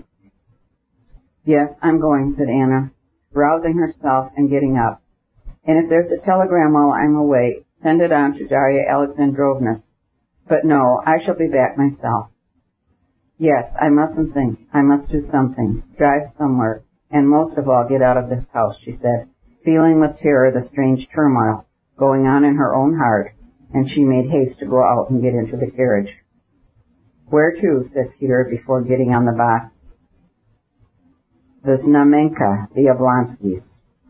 Yes, I'm going, said Anna, rousing herself and getting up. And if there's a telegram while I'm away, send it on to Darya Alexandrovna's. But no, I shall be back myself. Yes, I mustn't think. I must do something. Drive somewhere. And most of all, get out of this house, she said, feeling with terror the strange turmoil going on in her own heart, and she made haste to go out and get into the carriage. Where to? Said Peter before getting on the box. The Znamenka, the Oblonskys.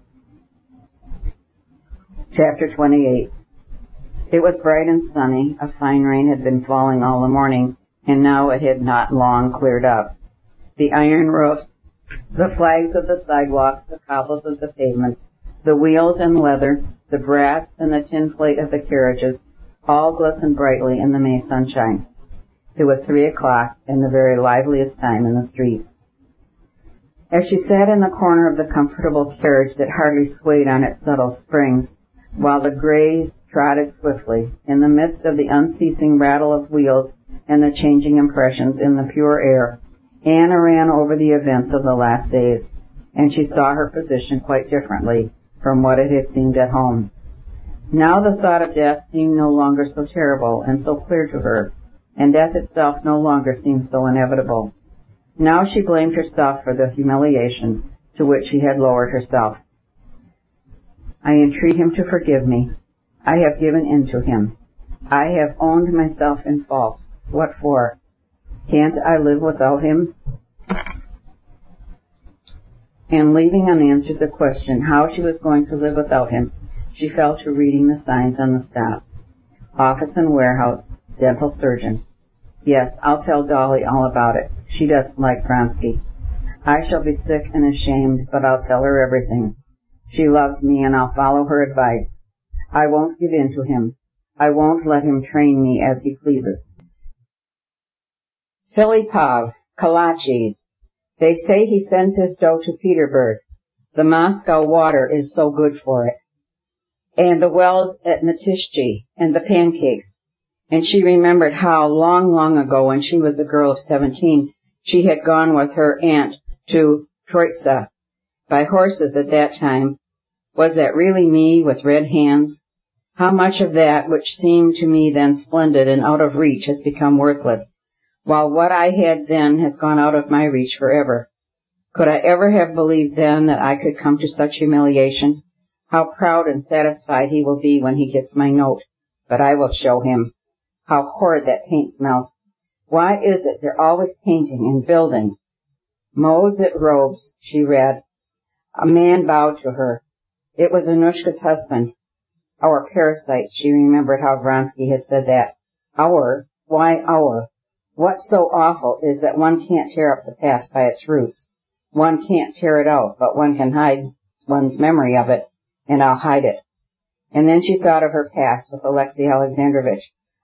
Chapter 28. It was bright and sunny. A fine rain had been falling all the morning, and now it had not long cleared up. The iron roofs, the flags of the sidewalks, the cobbles of the pavements, the wheels and leather, the brass and the tin plate of the carriages, all glistened brightly in the May sunshine. It was 3 o'clock, and the very liveliest time in the streets. As she sat in the corner of the comfortable carriage that hardly swayed on its subtle springs, while the grays trotted swiftly, in the midst of the unceasing rattle of wheels and the changing impressions in the pure air, Anna ran over the events of the last days, and she saw her position quite differently from what it had seemed at home. Now the thought of death seemed no longer so terrible and so clear to her, and death itself no longer seemed so inevitable. Now she blamed herself for the humiliation to which she had lowered herself. I entreat him to forgive me. I have given in to him. I have owned myself in fault. What for? Can't I live without him? And leaving unanswered the question how she was going to live without him, she fell to reading the signs on the stops. Office and warehouse, dental surgeon. Yes, I'll tell Dolly all about it. She doesn't like Vronsky. I shall be sick and ashamed, but I'll tell her everything. She loves me, and I'll follow her advice. I won't give in to him. I won't let him train me as he pleases. Filipov, Kalachis. They say he sends his dough to Petersburg. The Moscow water is so good for it. And the wells at Matishchi, and the pancakes. And she remembered how, long, long ago, when she was a girl of 17, she had gone with her aunt to Troitsa by horses at that time. Was that really me with red hands? How much of that which seemed to me then splendid and out of reach has become worthless, while what I had then has gone out of my reach forever? Could I ever have believed then that I could come to such humiliation? How proud and satisfied he will be when he gets my note. But I will show him. How horrid that paint smells. Why is it they're always painting and building? Modes at Robes, she read. A man bowed to her. It was Annushka's husband. Our parasites, she remembered how Vronsky had said that. Our? Why our? What so awful is that one can't tear up the past by its roots. One can't tear it out, but one can hide one's memory of it, and I'll hide it. And then she thought of her past with Alexei Alexandrovitch.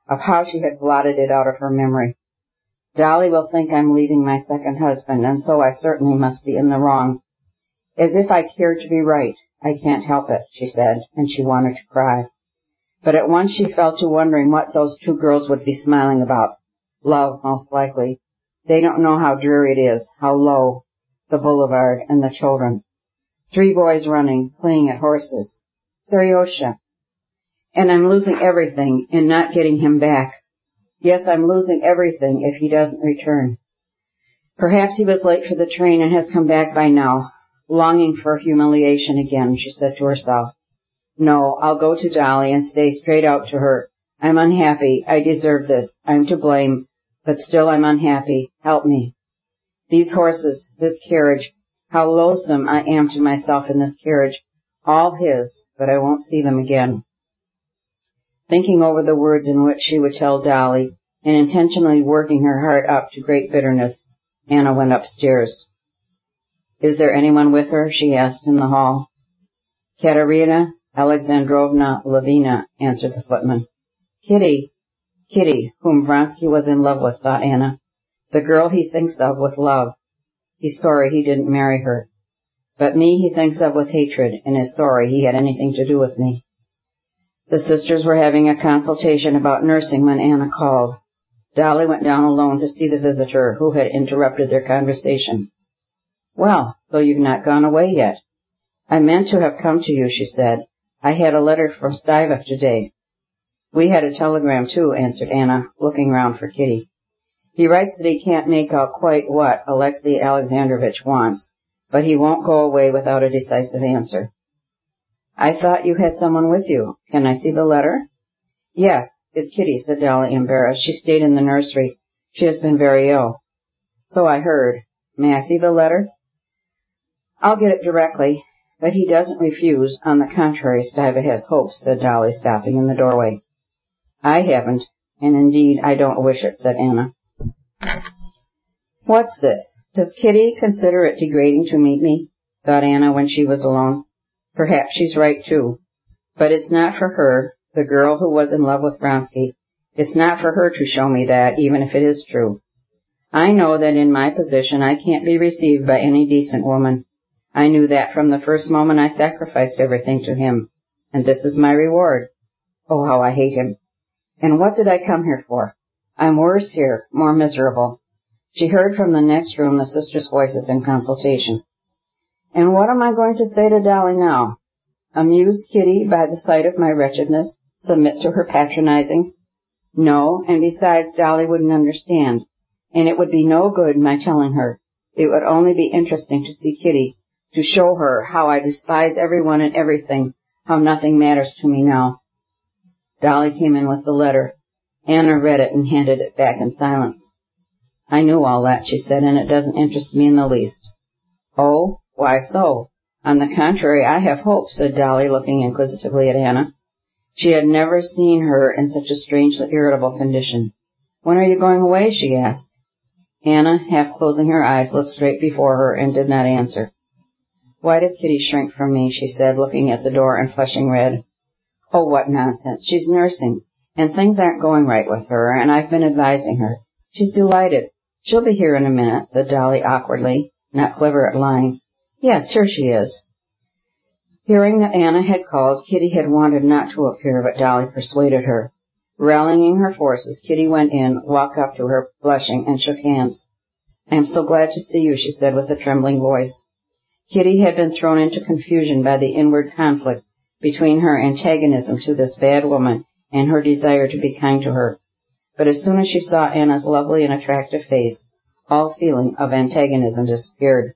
of how she had blotted it out of her memory. Dolly will think I'm leaving my second husband, and so I certainly must be in the wrong. As if I cared to be right. I can't help it, she said, and she wanted to cry. But at once she fell to wondering what those two girls would be smiling about. Love, most likely. They don't know how dreary it is, how low, the boulevard and the children. 3 boys running, playing at horses. Seriosha. And I'm losing everything and not getting him back. Yes, I'm losing everything if he doesn't return. Perhaps he was late for the train and has come back by now. Longing for humiliation again, she said to herself. No, I'll go to Dolly and say straight out to her. I'm unhappy. I deserve this. I'm to blame. But still I'm unhappy. Help me. These horses, this carriage, how loathsome I am to myself in this carriage. All his, but I won't see them again. Thinking over the words in which she would tell Dolly, and intentionally working her heart up to great bitterness, Anna went upstairs. Is there anyone with her? She asked in the hall. Katerina Alexandrovna Lavina, answered the footman. Kitty, whom Vronsky was in love with, thought Anna. The girl he thinks of with love. He's sorry he didn't marry her. But me he thinks of with hatred, and is sorry he had anything to do with me. The sisters were having a consultation about nursing when Anna called. Dolly went down alone to see the visitor who had interrupted their conversation. Well, so you've not gone away yet. I meant to have come to you, she said. I had a letter from Stiva today. We had a telegram, too, answered Anna, looking round for Kitty. He writes that he can't make out quite what Alexei Alexandrovich wants, but he won't go away without a decisive answer. I thought you had someone with you. Can I see the letter? Yes, it's Kitty, said Dolly, embarrassed. She stayed in the nursery. She has been very ill. So I heard. May I see the letter? I'll get it directly, but he doesn't refuse. On the contrary, Stiva has hopes, said Dolly, stopping in the doorway. I haven't, and indeed I don't wish it, said Anna. What's this? Does Kitty consider it degrading to meet me? Thought Anna when she was alone. Perhaps she's right, too. But it's not for her, the girl who was in love with Vronsky. It's not for her to show me that, even if it is true. I know that in my position I can't be received by any decent woman. I knew that from the first moment I sacrificed everything to him. And this is my reward. Oh, how I hate him. And what did I come here for? I'm worse here, more miserable. She heard from the next room the sisters' voices in consultation. And what am I going to say to Dolly now? Amuse Kitty by the sight of my wretchedness? Submit to her patronizing? No, and besides, Dolly wouldn't understand. And it would be no good my telling her. It would only be interesting to see Kitty, to show her how I despise everyone and everything, how nothing matters to me now. Dolly came in with the letter. Anna read it and handed it back in silence. I knew all that, she said, and it doesn't interest me in the least. Oh, why so? On the contrary, I have hope, said Dolly, looking inquisitively at Anna. She had never seen her in such a strangely irritable condition. When are you going away? She asked. Anna, half closing her eyes, looked straight before her and did not answer. Why does Kitty shrink from me? She said, looking at the door and flushing red. Oh, what nonsense. She's nursing, and things aren't going right with her, and I've been advising her. She's delighted. She'll be here in a minute, said Dolly awkwardly, not clever at lying. Yes, here she is. Hearing that Anna had called, Kitty had wanted not to appear, but Dolly persuaded her. Rallying her forces, Kitty went in, walked up to her, blushing, and shook hands. I am so glad to see you, she said with a trembling voice. Kitty had been thrown into confusion by the inward conflict between her antagonism to this bad woman and her desire to be kind to her. But as soon as she saw Anna's lovely and attractive face, all feeling of antagonism disappeared.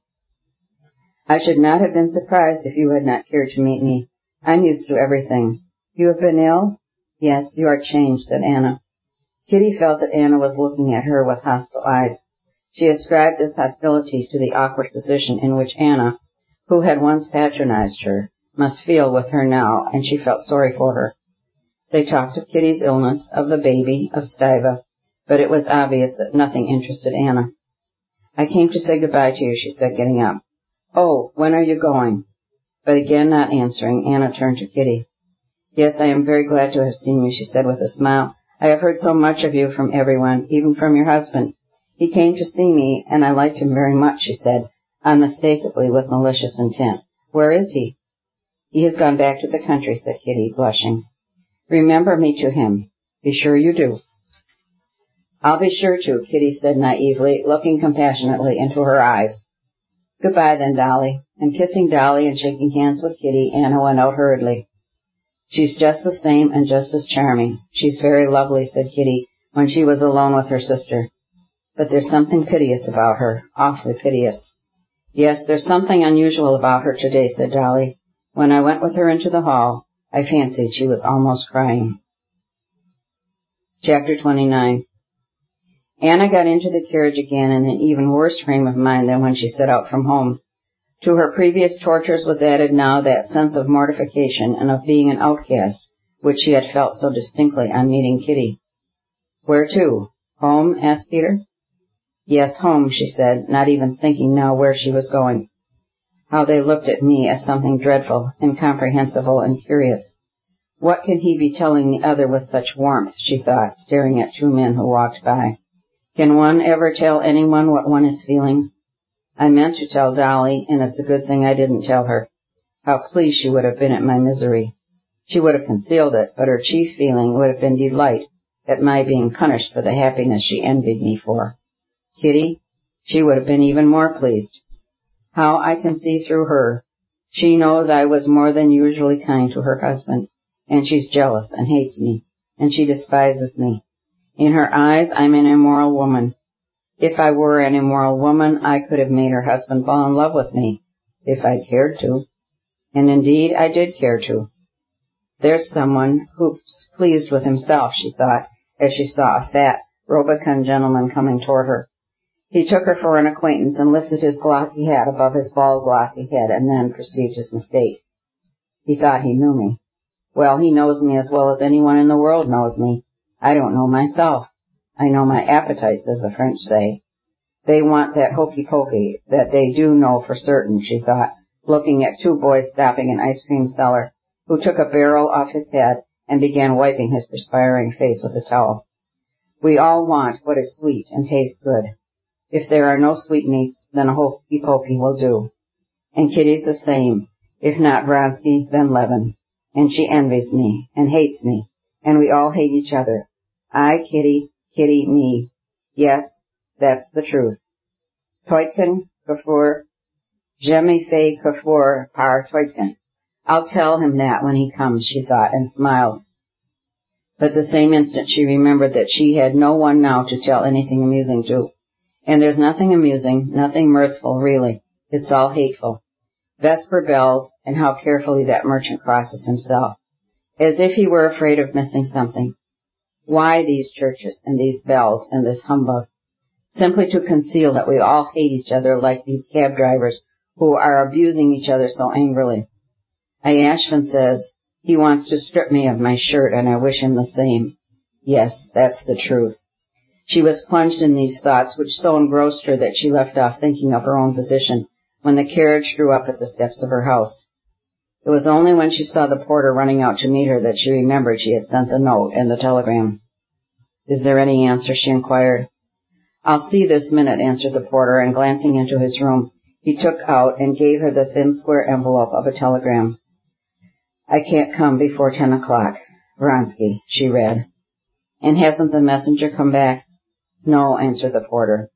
I should not have been surprised if you had not cared to meet me. I'm used to everything. You have been ill? Yes, you are changed, said Anna. Kitty felt that Anna was looking at her with hostile eyes. She ascribed this hostility to the awkward position in which Anna, who had once patronized her, must feel with her now, and she felt sorry for her. They talked of Kitty's illness, of the baby, of Stiva, but it was obvious that nothing interested Anna. I came to say goodbye to you, she said, getting up. Oh, when are you going? But again not answering, Anna turned to Kitty. Yes, I am very glad to have seen you, she said with a smile. I have heard so much of you from everyone, even from your husband. He came to see me, and I liked him very much, she said, unmistakably with malicious intent. Where is he? He has gone back to the country, said Kitty, blushing. Remember me to him. Be sure you do. I'll be sure to, Kitty said naively, looking compassionately into her eyes. Goodbye then, Dolly. And kissing Dolly and shaking hands with Kitty, Anna went out hurriedly. She's just the same and just as charming. She's very lovely, said Kitty, when she was alone with her sister. But there's something piteous about her, awfully piteous. Yes, there's something unusual about her today, said Dolly. When I went with her into the hall, I fancied she was almost crying. Chapter 29. Anna got into the carriage again in an even worse frame of mind than when she set out from home. To her previous tortures was added now that sense of mortification and of being an outcast, which she had felt so distinctly on meeting Kitty. Where to? Home? Asked Peter. Yes, home, she said, not even thinking now where she was going. How they looked at me as something dreadful, incomprehensible, and curious. What can he be telling the other with such warmth, she thought, staring at two men who walked by. Can one ever tell anyone what one is feeling? I meant to tell Dolly, and it's a good thing I didn't tell her. How pleased she would have been at my misery. She would have concealed it, but her chief feeling would have been delight at my being punished for the happiness she envied me for. Kitty, she would have been even more pleased. How I can see through her. She knows I was more than usually kind to her husband, and she's jealous and hates me, and she despises me. In her eyes, I'm an immoral woman. If I were an immoral woman, I could have made her husband fall in love with me, if I'd cared to. And indeed, I did care to. There's someone who's pleased with himself, she thought, as she saw a fat, rubicund gentleman coming toward her. He took her for an acquaintance and lifted his glossy hat above his bald, glossy head, and then perceived his mistake. He thought he knew me. Well, he knows me as well as anyone in the world knows me. I don't know myself. I know my appetites, as the French say. They want that hokey-pokey that they do know for certain, she thought, looking at two boys stopping an ice cream seller, who took a barrel off his head and began wiping his perspiring face with a towel. We all want what is sweet and tastes good. If there are no sweetmeats, then a hokey-pokey will do. And Kitty's the same. If not Vronsky, then Levin. And she envies me and hates me, and we all hate each other. I, Kitty, Kitty, me. Yes, that's the truth. Teutken, Kafur, je me fais Kafur par Teutken. I'll tell him that when he comes, she thought, and smiled. But the same instant she remembered that she had no one now to tell anything amusing to. And there's nothing amusing, nothing mirthful, really. It's all hateful. Vesper bells, and how carefully that merchant crosses himself, as if he were afraid of missing something. Why these churches and these bells and this humbug? Simply to conceal that we all hate each other like these cab drivers who are abusing each other so angrily. Ashvin says he wants to strip me of my shirt, and I wish him the same. Yes, that's the truth. She was plunged in these thoughts, which so engrossed her that she left off thinking of her own position when the carriage drew up at the steps of her house. It was only when she saw the porter running out to meet her that she remembered she had sent the note and the telegram. Is there any answer? She inquired. I'll see this minute, answered the porter, and glancing into his room, he took out and gave her the thin square envelope of a telegram. I can't come before 10 o'clock. Vronsky, she read. And hasn't the messenger come back? No, answered the porter.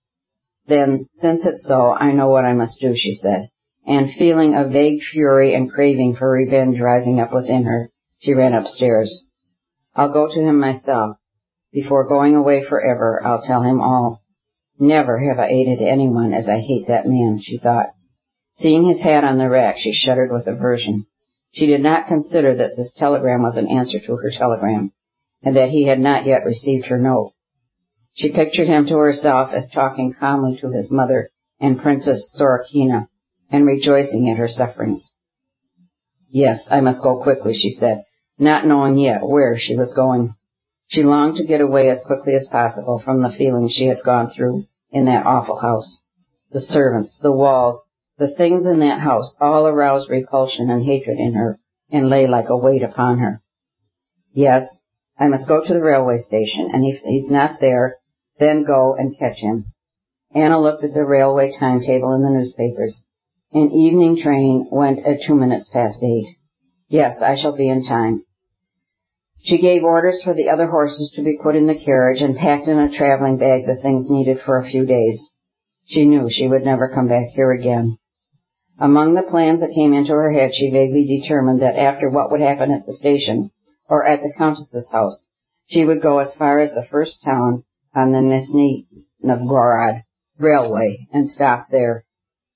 Then, since it's so, I know what I must do, she said, and feeling a vague fury and craving for revenge rising up within her, she ran upstairs. I'll go to him myself. Before going away forever, I'll tell him all. Never have I aided anyone as I hate that man, she thought. Seeing his hat on the rack, she shuddered with aversion. She did not consider that this telegram was an answer to her telegram, and that he had not yet received her note. She pictured him to herself as talking calmly to his mother and Princess Sorokina, and rejoicing at her sufferings. Yes, I must go quickly, she said, not knowing yet where she was going. She longed to get away as quickly as possible from the feelings she had gone through in that awful house. The servants, the walls, the things in that house all aroused repulsion and hatred in her and lay like a weight upon her. Yes, I must go to the railway station, and if he's not there, then go and catch him. Anna looked at the railway timetable in the newspapers. An evening train went at 8:02. Yes, I shall be in time. She gave orders for the other horses to be put in the carriage and packed in a traveling bag the things needed for a few days. She knew she would never come back here again. Among the plans that came into her head, she vaguely determined that after what would happen at the station, or at the Countess's house, she would go as far as the first town on the Nizhny Novgorod Railway and stop there.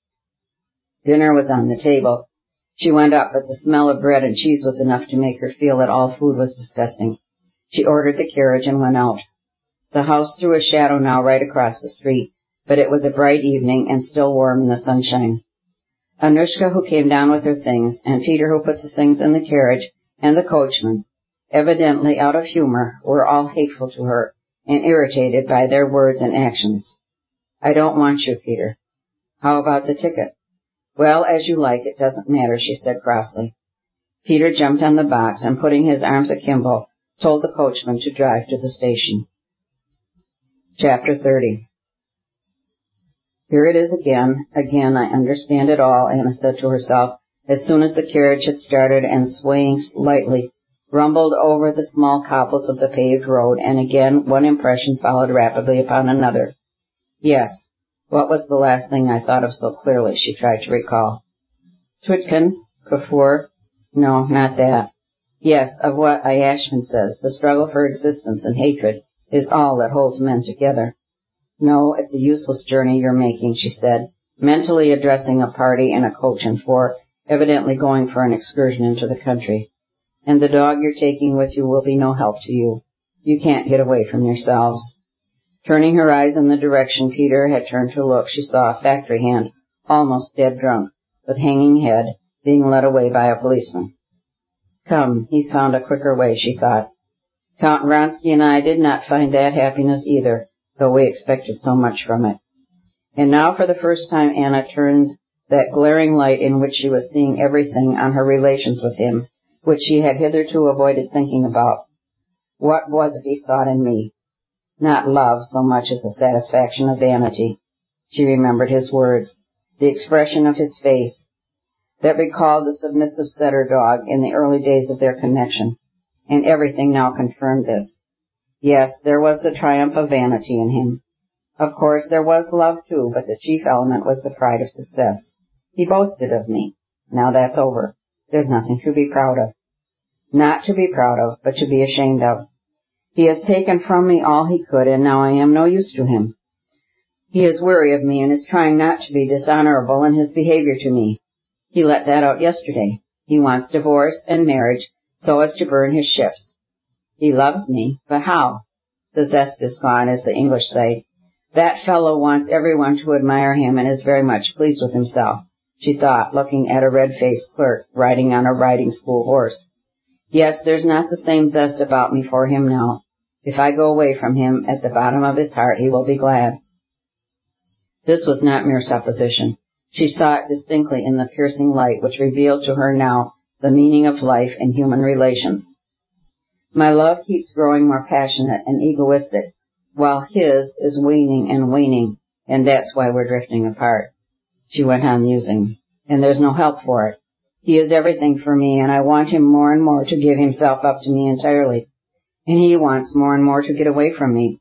Dinner was on the table. She went up, but the smell of bread and cheese was enough to make her feel that all food was disgusting. She ordered the carriage and went out. The house threw a shadow now right across the street, but it was a bright evening and still warm in the sunshine. Anushka, who came down with her things, and Peter, who put the things in the carriage, and the coachman, evidently out of humor, were all hateful to her and irritated by their words and actions. I don't want you, Peter. How about the ticket? Well, as you like, it doesn't matter, she said crossly. Peter jumped on the box and, putting his arms akimbo, told the coachman to drive to the station. Chapter 30. Here it is again. Again, I understand it all, Anna said to herself, as soon as the carriage had started and, swaying lightly, rumbled over the small cobbles of the paved road, and again one impression followed rapidly upon another. Yes, what was the last thing I thought of so clearly, she tried to recall. Tutkin, Kafur, no, not that. Yes, of what Ayashvin says, the struggle for existence and hatred is all that holds men together. No, it's a useless journey you're making, she said, mentally addressing a party in a coach and four, evidently going for an excursion into the country. And the dog you're taking with you will be no help to you. You can't get away from yourselves. Turning her eyes in the direction Peter had turned to look, she saw a factory hand, almost dead drunk, with hanging head, being led away by a policeman. Come, he's found a quicker way, she thought. Count Vronsky and I did not find that happiness either, though we expected so much from it. And now for the first time Anna turned that glaring light in which she was seeing everything on her relations with him, which she had hitherto avoided thinking about. What was it he sought in me? Not love so much as the satisfaction of vanity. She remembered his words, the expression of his face, that recalled the submissive setter dog in the early days of their connection, and everything now confirmed this. Yes, there was the triumph of vanity in him. Of course, there was love too, but the chief element was the pride of success. He boasted of me. Now that's over. There's nothing to be proud of. Not to be proud of, but to be ashamed of. He has taken from me all he could, and now I am no use to him. He is weary of me and is trying not to be dishonorable in his behavior to me. He let that out yesterday. He wants divorce and marriage so as to burn his ships. He loves me, but how? The zest is gone, as the English say. That fellow wants everyone to admire him and is very much pleased with himself, she thought, looking at a red-faced clerk riding on a riding school horse. Yes, there's not the same zest about me for him now. If I go away from him, at the bottom of his heart he will be glad. This was not mere supposition. She saw it distinctly in the piercing light which revealed to her now the meaning of life and human relations. My love keeps growing more passionate and egoistic, while his is waning and waning, and that's why we're drifting apart. She went on musing, and there's no help for it. He is everything for me, and I want him more and more to give himself up to me entirely, and he wants more and more to get away from me.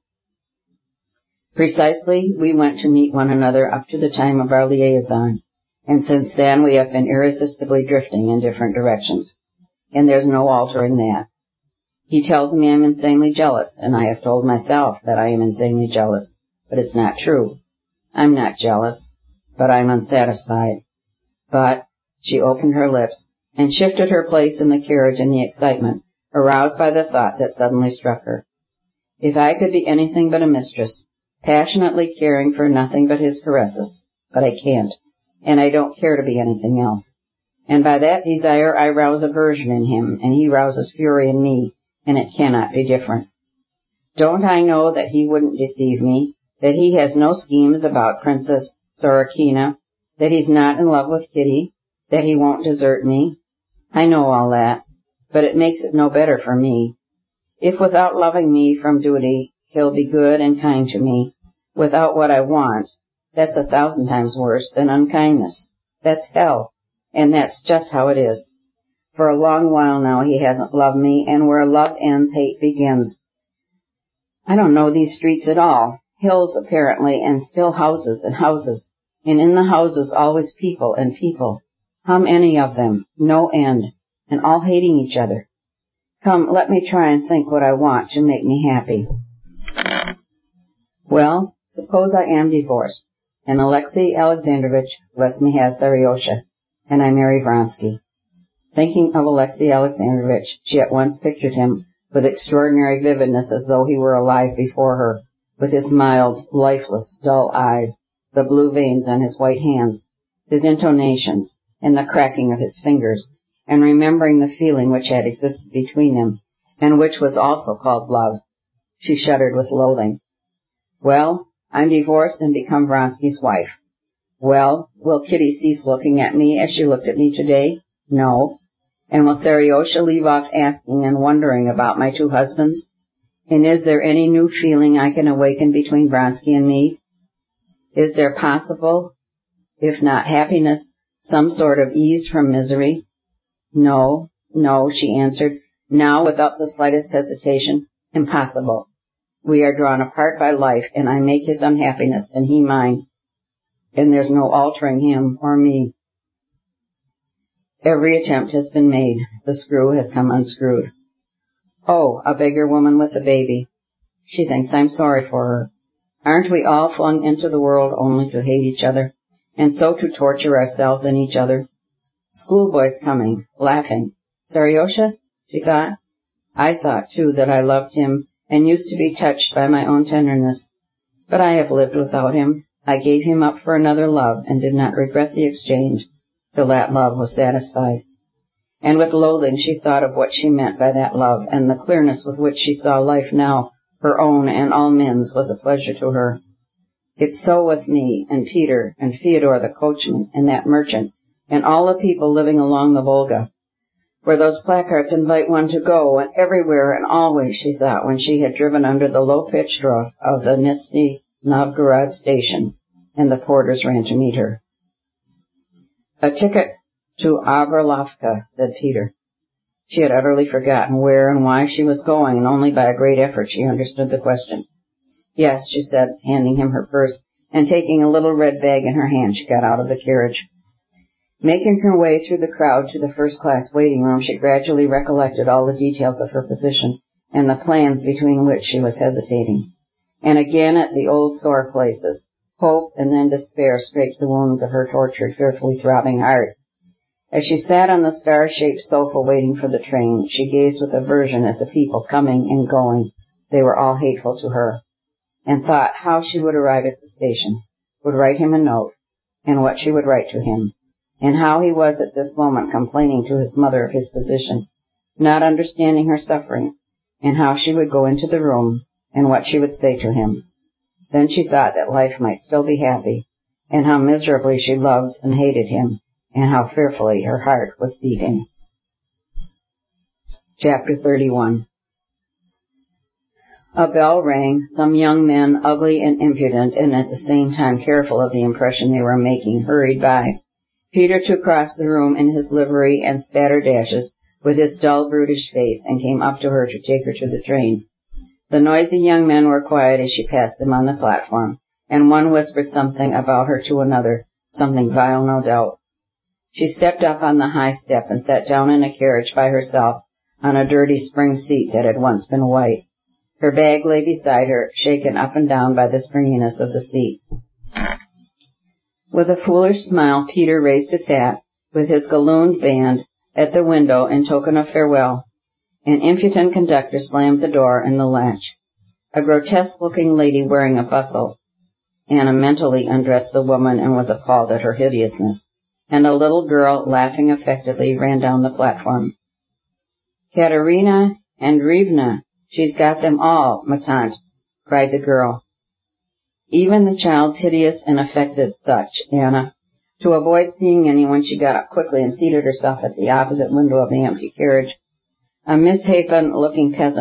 Precisely, we went to meet one another up to the time of our liaison, and since then we have been irresistibly drifting in different directions, and there's no altering that. He tells me I'm insanely jealous, and I have told myself that I am insanely jealous, but it's not true. I'm not jealous, but I'm unsatisfied. But, she opened her lips and shifted her place in the carriage in the excitement aroused by the thought that suddenly struck her. If I could be anything but a mistress, passionately caring for nothing but his caresses, but I can't, and I don't care to be anything else. And by that desire I rouse aversion in him, and he rouses fury in me, and it cannot be different. Don't I know that he wouldn't deceive me, that he has no schemes about Princess Sorokina, that he's not in love with Kitty, that he won't desert me? I know all that, but it makes it no better for me. If without loving me from duty, he'll be good and kind to me, without what I want, that's 1,000 times worse than unkindness. That's hell, and that's just how it is. For a long while now he hasn't loved me, and where love ends, hate begins. I don't know these streets at all. Hills, apparently, and still houses and houses. And in the houses always people and people. How many of them? No end. And all hating each other. Come, let me try and think what I want to make me happy. Well, suppose I am divorced, and Alexei Alexandrovich lets me have Saryosha, and I marry Vronsky. Thinking of Alexei Alexandrovich, she at once pictured him with extraordinary vividness as though he were alive before her, with his mild, lifeless, dull eyes, the blue veins on his white hands, his intonations, and the cracking of his fingers, and remembering the feeling which had existed between them, and which was also called love. She shuddered with loathing. Well, I'm divorced and become Vronsky's wife. Well, will Kitty cease looking at me as she looked at me today? No. And will Saryosha leave off asking and wondering about my two husbands? And is there any new feeling I can awaken between Vronsky and me? Is there possible, if not happiness, some sort of ease from misery? No, she answered, now without the slightest hesitation. Impossible. We are drawn apart by life, and I make his unhappiness, and he mine. And there's no altering him or me. Every attempt has been made. The screw has come unscrewed. Oh, a beggar woman with a baby. She thinks I'm sorry for her. Aren't we all flung into the world only to hate each other, and so to torture ourselves and each other? Schoolboys coming, laughing. Saryosha? She thought. I thought, too, that I loved him, and used to be touched by my own tenderness. But I have lived without him. I gave him up for another love, and did not regret the exchange, till that love was satisfied. And with loathing she thought of what she meant by that love, and the clearness with which she saw life now, her own and all men's, was a pleasure to her. It's so with me, and Peter, and Fyodor the coachman, and that merchant, and all the people living along the Volga, where those placards invite one to go, and everywhere and always, she thought, when she had driven under the low-pitched roof of the Nizhny Novgorod station, and the porters ran to meet her. A ticket to Avralovka, said Peter. She had utterly forgotten where and why she was going, and only by a great effort she understood the question. Yes, she said, handing him her purse, and taking a little red bag in her hand, she got out of the carriage. Making her way through the crowd to the first-class waiting room, she gradually recollected all the details of her position, and the plans between which she was hesitating. And again at the old sore places, hope and then despair scraped the wounds of her tortured, fearfully throbbing heart. As she sat on the star-shaped sofa waiting for the train, she gazed with aversion at the people coming and going. They were all hateful to her. And thought how she would arrive at the station, would write him a note, and what she would write to him, and how he was at this moment complaining to his mother of his position, not understanding her sufferings, and how she would go into the room, and what she would say to him. Then she thought that life might still be happy, and how miserably she loved and hated him, and how fearfully her heart was beating. Chapter 31. A bell rang. Some young men, ugly and impudent, and at the same time careful of the impression they were making, hurried by. Peter took across the room in his livery and spatterdashes, with his dull, brutish face, and came up to her to take her to the train. The noisy young men were quiet as she passed them on the platform, and one whispered something about her to another, something vile, no doubt. She stepped up on the high step and sat down in a carriage by herself on a dirty spring seat that had once been white. Her bag lay beside her, shaken up and down by the springiness of the seat. With a foolish smile, Peter raised his hat, with his gallooned band, at the window in token of farewell. An impudent conductor slammed the door and the latch. A grotesque-looking lady wearing a bustle. Anna mentally undressed the woman and was appalled at her hideousness, and a little girl, laughing affectedly, ran down the platform. Katerina Andreevna, she's got them all, ma tante, cried the girl. Even the child's hideous and affected, thought Anna. To avoid seeing anyone, she got up quickly and seated herself at the opposite window of the empty carriage. A misshapen-looking peasant,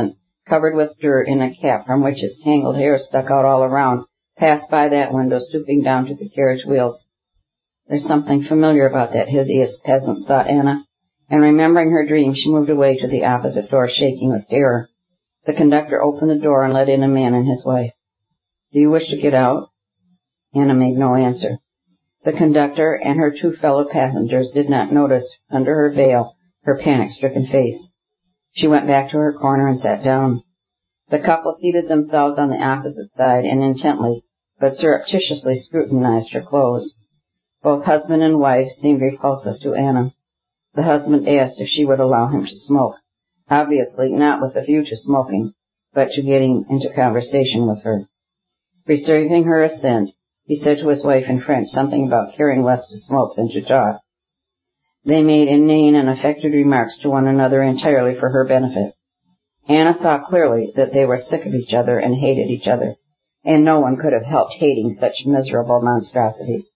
covered with dirt, in a cap from which his tangled hair stuck out all around, passed by that window, stooping down to the carriage wheels. There's something familiar about that hideous peasant, thought Anna, and remembering her dream, she moved away to the opposite door, shaking with terror. The conductor opened the door and let in a man and his wife. Do you wish to get out? Anna made no answer. The conductor and her two fellow passengers did not notice, under her veil, her panic-stricken face. She went back to her corner and sat down. The couple seated themselves on the opposite side and intently, but surreptitiously scrutinized her clothes. Both husband and wife seemed repulsive to Anna. The husband asked if she would allow him to smoke, obviously not with a view to smoking, but to getting into conversation with her. Receiving her assent, he said to his wife in French something about caring less to smoke than to talk. They made inane and affected remarks to one another entirely for her benefit. Anna saw clearly that they were sick of each other and hated each other, and no one could have helped hating such miserable monstrosities.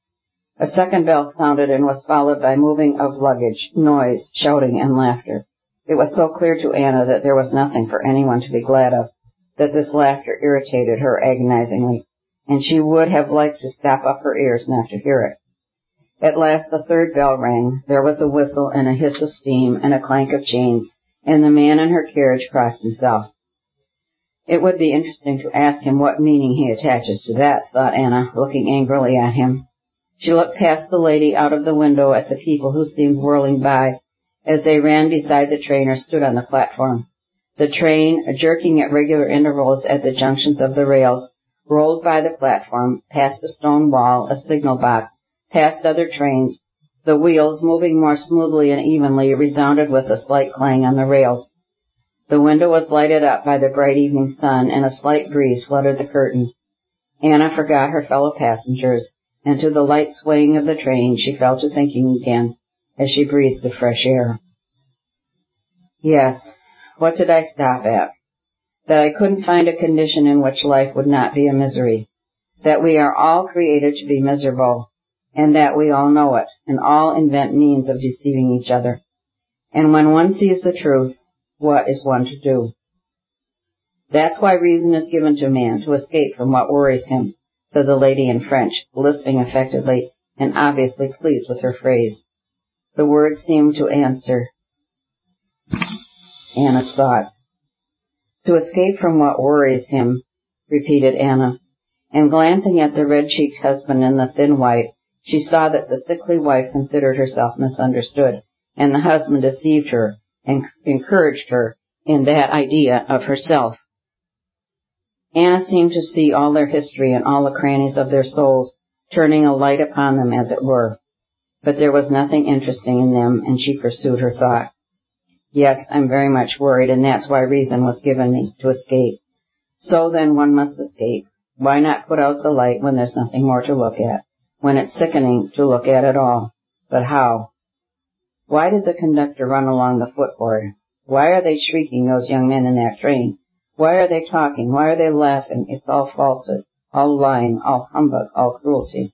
A second bell sounded and was followed by moving of luggage, noise, shouting, and laughter. It was so clear to Anna that there was nothing for anyone to be glad of, that this laughter irritated her agonizingly, and she would have liked to stop up her ears not to hear it. At last the third bell rang. There was a whistle and a hiss of steam and a clank of chains, and the man in her carriage crossed himself. It would be interesting to ask him what meaning he attaches to that, thought Anna, looking angrily at him. She looked past the lady out of the window at the people who seemed whirling by as they ran beside the train or stood on the platform. The train, jerking at regular intervals at the junctions of the rails, rolled by the platform, past a stone wall, a signal box, past other trains. The wheels, moving more smoothly and evenly, resounded with a slight clang on the rails. The window was lighted up by the bright evening sun, and a slight breeze fluttered the curtain. Anna forgot her fellow passengers, and to the light swaying of the train she fell to thinking again as she breathed the fresh air. Yes, what did I stop at? That I couldn't find a condition in which life would not be a misery. That we are all created to be miserable, and that we all know it, and all invent means of deceiving each other. And when one sees the truth, what is one to do? That's why reason is given to man, to escape from what worries him, said the lady in French, lisping affectedly, and obviously pleased with her phrase. The words seemed to answer Anna's thoughts. To escape from what worries him, repeated Anna, and glancing at the red-cheeked husband and the thin wife, she saw that the sickly wife considered herself misunderstood, and the husband deceived her and encouraged her in that idea of herself. Anna seemed to see all their history and all the crannies of their souls, turning a light upon them, as it were. But there was nothing interesting in them, and she pursued her thought. Yes, I'm very much worried, and that's why reason was given me, to escape. So then one must escape. Why not put out the light when there's nothing more to look at, when it's sickening to look at all? But how? Why did the conductor run along the footboard? Why are they shrieking, those young men in that train? Why are they talking? Why are they laughing? It's all falsehood, all lying, all humbug, all cruelty.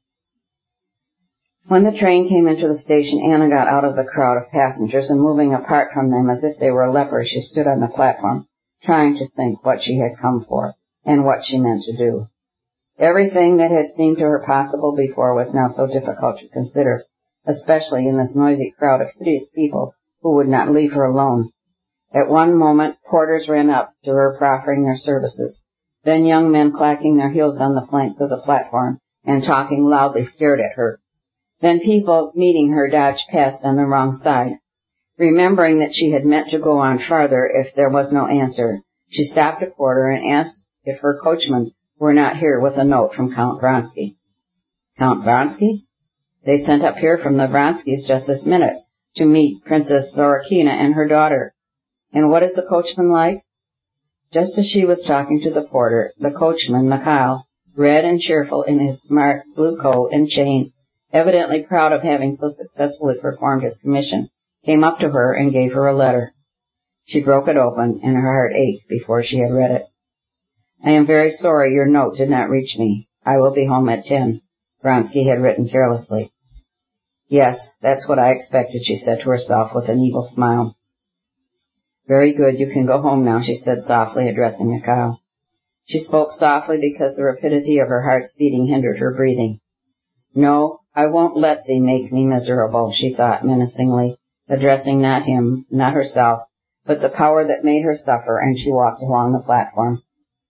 When the train came into the station, Anna got out of the crowd of passengers, and moving apart from them as if they were lepers, she stood on the platform, trying to think what she had come for, and what she meant to do. Everything that had seemed to her possible before was now so difficult to consider, especially in this noisy crowd of hideous people who would not leave her alone. At one moment, porters ran up to her proffering their services. Then young men clacking their heels on the flanks of the platform and talking loudly stared at her. Then people meeting her dodged past on the wrong side. Remembering that she had meant to go on farther if there was no answer, she stopped a porter and asked if her coachman were not here with a note from Count Vronsky. Count Vronsky? They sent up here from the Vronskys just this minute to meet Princess Zorakina and her daughter. And what is the coachman like? Just as she was talking to the porter, the coachman, Mikhail, red and cheerful in his smart blue coat and chain, evidently proud of having so successfully performed his commission, came up to her and gave her a letter. She broke it open, and her heart ached before she had read it. I am very sorry your note did not reach me. I will be home at 10, Vronsky had written carelessly. Yes, that's what I expected, she said to herself with an evil smile. Very good, you can go home now, she said softly, addressing the cow. She spoke softly because the rapidity of her heart's beating hindered her breathing. No, I won't let thee make me miserable, she thought menacingly, addressing not him, not herself, but the power that made her suffer, and she walked along the platform.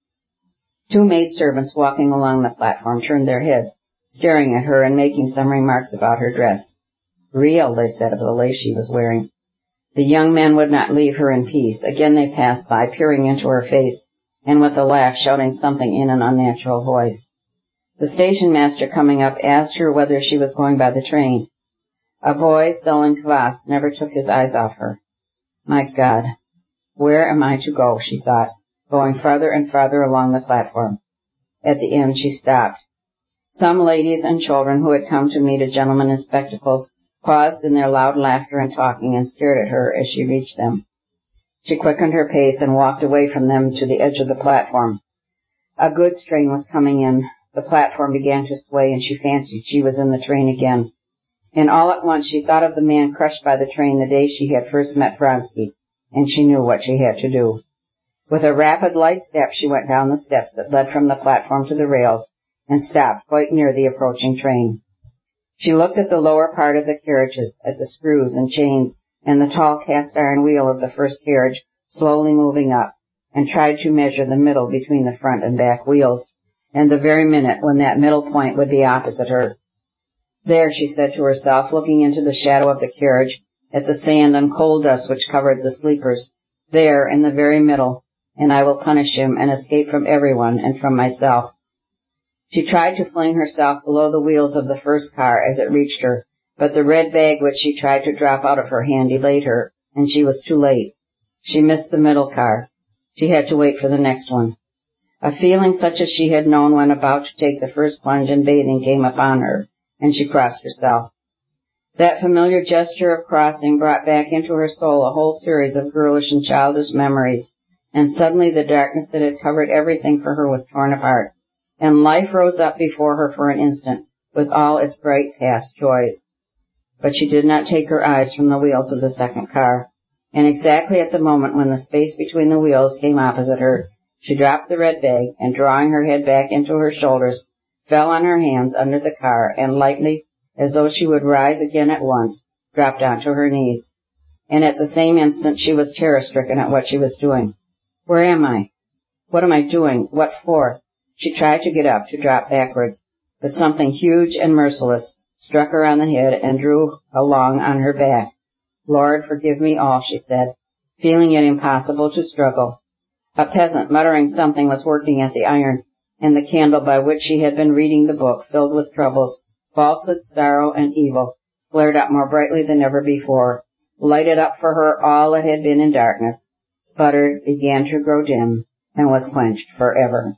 2 maidservants walking along the platform turned their heads, staring at her and making some remarks about her dress. Real, they said, of the lace she was wearing. The young men would not leave her in peace. Again they passed by, peering into her face, and with a laugh shouting something in an unnatural voice. The station master, coming up, asked her whether she was going by the train. A boy selling kvass never took his eyes off her. My God, where am I to go, she thought, going farther and farther along the platform. At the end she stopped. Some ladies and children who had come to meet a gentleman in spectacles paused in their loud laughter and talking and stared at her as she reached them. She quickened her pace and walked away from them to the edge of the platform. A goods train was coming in. The platform began to sway, and she fancied she was in the train again. And all at once she thought of the man crushed by the train the day she had first met Vronsky, and she knew what she had to do. With a rapid, light step she went down the steps that led from the platform to the rails, and stopped quite near the approaching train. She looked at the lower part of the carriages, at the screws and chains, and the tall cast-iron wheel of the first carriage slowly moving up, and tried to measure the middle between the front and back wheels, and the very minute when that middle point would be opposite her. There, she said to herself, looking into the shadow of the carriage, at the sand and coal dust which covered the sleepers, there, in the very middle, and I will punish him and escape from everyone and from myself. She tried to fling herself below the wheels of the first car as it reached her, but the red bag which she tried to drop out of her hand delayed her, and she was too late. She missed the middle car. She had to wait for the next one. A feeling such as she had known when about to take the first plunge in bathing came upon her, and she crossed herself. That familiar gesture of crossing brought back into her soul a whole series of girlish and childish memories, and suddenly the darkness that had covered everything for her was torn apart, and life rose up before her for an instant, with all its bright past joys. But she did not take her eyes from the wheels of the second car, and exactly at the moment when the space between the wheels came opposite her, she dropped the red bag, and drawing her head back into her shoulders, fell on her hands under the car, and lightly, as though she would rise again at once, dropped onto her knees. And at the same instant she was terror-stricken at what she was doing. Where am I? What am I doing? What for? She tried to get up, to drop backwards, but something huge and merciless struck her on the head and drew along on her back. Lord, forgive me all, she said, feeling it impossible to struggle. A peasant, muttering something, was working at the iron, and the candle by which she had been reading the book, filled with troubles, falsehood, sorrow, and evil, flared up more brightly than ever before, lighted up for her all that had been in darkness, sputtered, began to grow dim, and was quenched forever.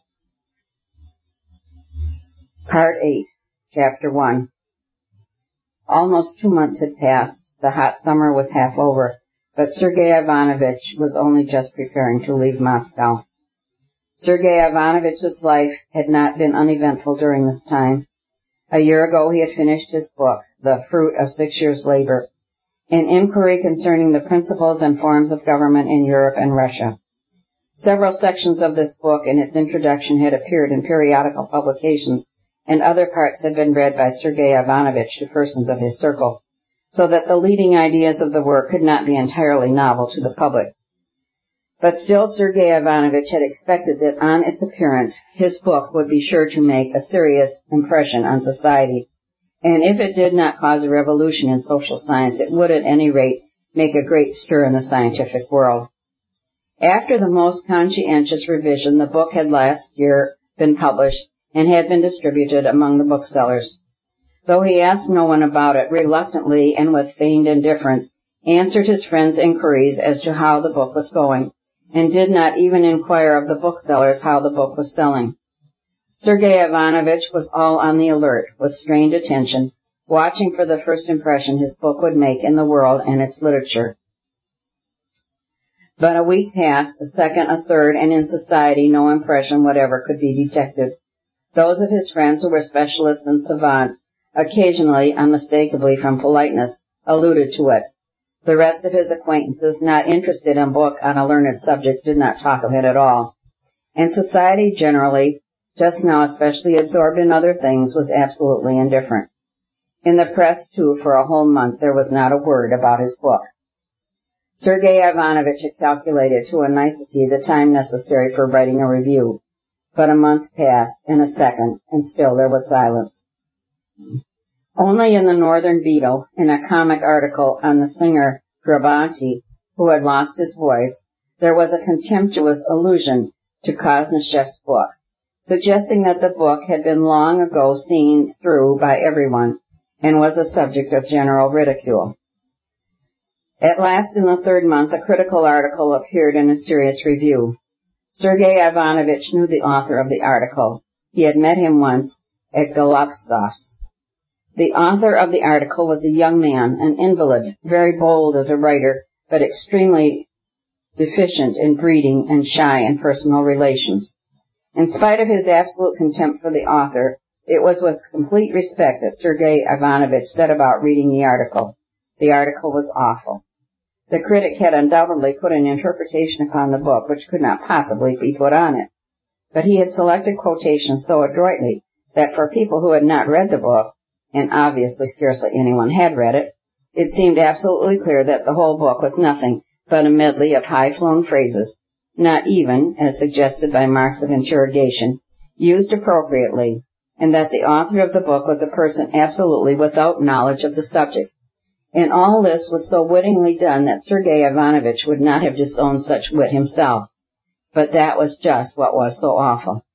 Part 8, Chapter 1. Almost 2 months had passed. The hot summer was half over, but Sergei Ivanovich was only just preparing to leave Moscow. Sergei Ivanovitch's life had not been uneventful during this time. A year ago he had finished his book, The Fruit of 6 Years' Labor, an inquiry concerning the principles and forms of government in Europe and Russia. Several sections of this book and its introduction had appeared in periodical publications, and other parts had been read by Sergei Ivanovich to persons of his circle, so that the leading ideas of the work could not be entirely novel to the public. But still Sergei Ivanovich had expected that on its appearance his book would be sure to make a serious impression on society, and if it did not cause a revolution in social science, it would at any rate make a great stir in the scientific world. After the most conscientious revision, the book had last year been published and had been distributed among the booksellers. Though he asked no one about it, reluctantly and with feigned indifference, answered his friends' inquiries as to how the book was going, and did not even inquire of the booksellers how the book was selling. Sergei Ivanovich was all on the alert, with strained attention, watching for the first impression his book would make in the world and its literature. But a week passed, a second, a third, and in society no impression whatever could be detected. Those of his friends who were specialists and savants, occasionally, unmistakably from politeness, alluded to it, The rest of his acquaintances, not interested in a book on a learned subject, did not talk of it at all. And society generally, just now especially absorbed in other things, was absolutely indifferent. In the press, too, for a whole month there was not a word about his book. Sergei Ivanovich had calculated to a nicety the time necessary for writing a review, but a month passed, and a second, and still there was silence. Only in the Northern Beetle, in a comic article on the singer Drabanti, who had lost his voice, there was a contemptuous allusion to Kosnichev's book, suggesting that the book had been long ago seen through by everyone and was a subject of general ridicule. At last, in the third month, a critical article appeared in a serious review. Sergei Ivanovich knew the author of the article. He had met him once at Golubtsov's. The author of the article was a young man, an invalid, very bold as a writer, but extremely deficient in breeding and shy in personal relations. In spite of his absolute contempt for the author, it was with complete respect that Sergei Ivanovich set about reading the article. The article was awful. The critic had undoubtedly put an interpretation upon the book which could not possibly be put on it. But he had selected quotations so adroitly that for people who had not read the book, and obviously scarcely anyone had read it, it seemed absolutely clear that the whole book was nothing but a medley of high-flown phrases, not even, as suggested by marks of interrogation, used appropriately, and that the author of the book was a person absolutely without knowledge of the subject. And all this was so wittingly done that Sergei Ivanovich would not have disowned such wit himself. But that was just what was so awful.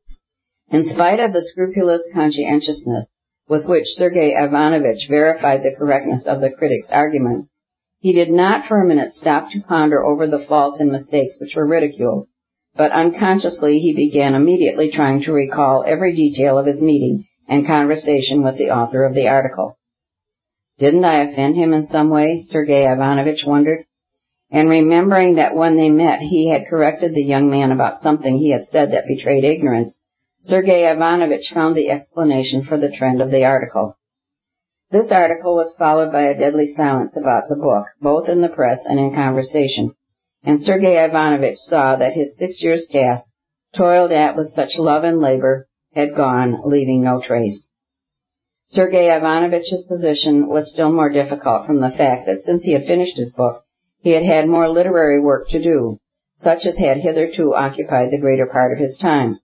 In spite of the scrupulous conscientiousness with which Sergei Ivanovich verified the correctness of the critic's arguments, he did not for a minute stop to ponder over the faults and mistakes which were ridiculed, but unconsciously he began immediately trying to recall every detail of his meeting and conversation with the author of the article. Didn't I offend him in some way? Sergei Ivanovich wondered. And remembering that when they met he had corrected the young man about something he had said that betrayed ignorance, Sergei Ivanovich found the explanation for the trend of the article. This article was followed by a deadly silence about the book, both in the press and in conversation, and Sergei Ivanovich saw that his 6 years' task, toiled at with such love and labor, had gone, leaving no trace. Sergei Ivanovich's position was still more difficult from the fact that since he had finished his book, he had had more literary work to do, such as had hitherto occupied the greater part of his time.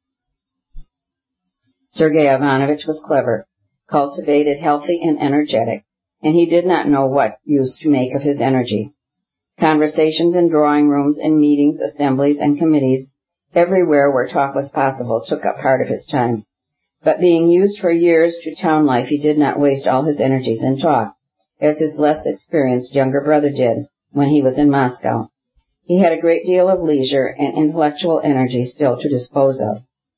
Sergei Ivanovich was clever, cultivated, healthy, and energetic, and he did not know what use to make of his energy. Conversations in drawing rooms, in meetings, assemblies, and committees, everywhere where talk was possible, took up part of his time. But being used for years to town life, he did not waste all his energies in talk, as his less experienced younger brother did when he was in Moscow. He had a great deal of leisure and intellectual energy still to dispose of.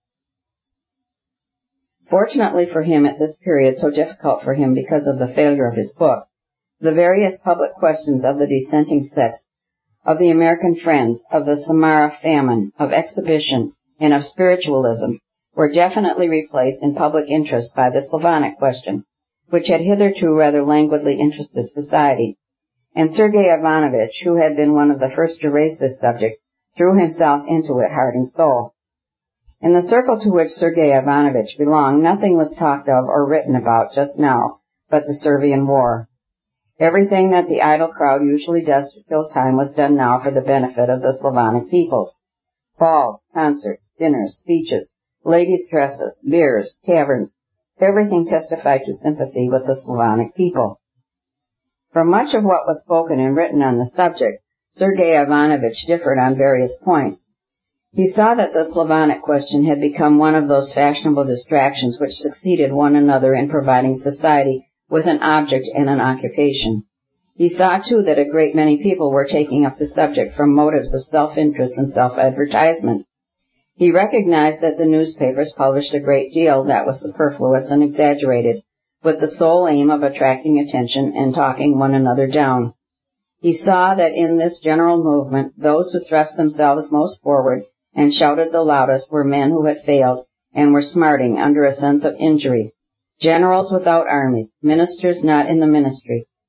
Fortunately for him at this period, so difficult for him because of the failure of his book, the various public questions of the dissenting sects, of the American Friends, of the Samara famine, of exhibition, and of spiritualism, were definitely replaced in public interest by the Slavonic question, which had hitherto rather languidly interested society. And Sergei Ivanovich, who had been one of the first to raise this subject, threw himself into it heart and soul. In the circle to which Sergei Ivanovich belonged, nothing was talked of or written about just now but the Servian War. Everything that the idle crowd usually does to kill time was done now for the benefit of the Slavonic peoples. Balls, concerts, dinners, speeches, ladies' dresses, beers, taverns, everything testified to sympathy with the Slavonic people. From much of what was spoken and written on the subject, Sergei Ivanovich differed on various points. He saw that the Slavonic question had become one of those fashionable distractions which succeeded one another in providing society with an object and an occupation. He saw, too, that a great many people were taking up the subject from motives of self-interest and self-advertisement. He recognized that the newspapers published a great deal that was superfluous and exaggerated, with the sole aim of attracting attention and talking one another down. He saw that in this general movement, those who thrust themselves most forward and shouted the loudest were men who had failed and were smarting under a sense of injury, generals without armies, ministers not in the ministry,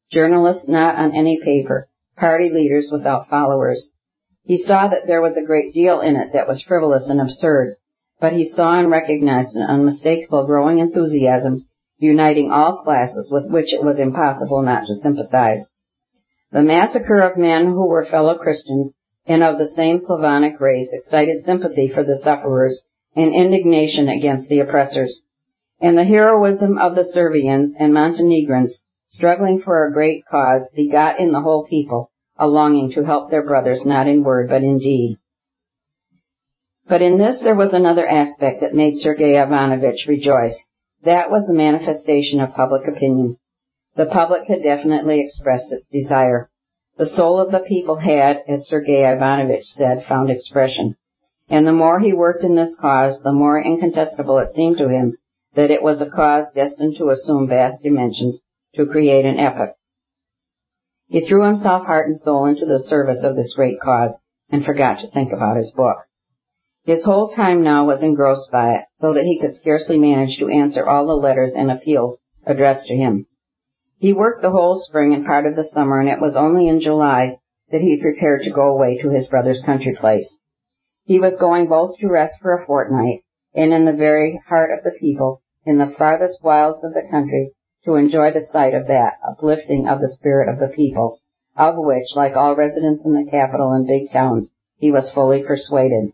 journalists not on any paper, party leaders without followers. He saw that there was a great deal in it that was frivolous and absurd, but he saw and recognized an unmistakable growing enthusiasm uniting all classes with which it was impossible not to sympathize. The massacre of men who were fellow Christians and of the same Slavonic race excited sympathy for the sufferers and indignation against the oppressors. And the heroism of the Servians and Montenegrins struggling for a great cause begot in the whole people a longing to help their brothers not in word but in deed. But in this there was another aspect that made Sergei Ivanovich rejoice. That was the manifestation of public opinion. The public had definitely expressed its desire. The soul of the people had, as Sergei Ivanovich said, found expression. And the more he worked in this cause, the more incontestable it seemed to him that it was a cause destined to assume vast dimensions, to create an epoch. He threw himself heart and soul into the service of this great cause and forgot to think about his book. His whole time now was engrossed by it, so that he could scarcely manage to answer all the letters and appeals addressed to him. He worked the whole spring and part of the summer, and it was only in July that he prepared to go away to his brother's country place. He was going both to rest for a fortnight, and in the very heart of the people, in the farthest wilds of the country, to enjoy the sight of that uplifting of the spirit of the people, of which, like all residents in the capital and big towns, he was fully persuaded.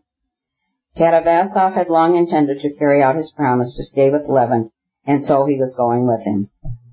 Katavasov had long intended to carry out his promise to stay with Levin, and so he was going with him.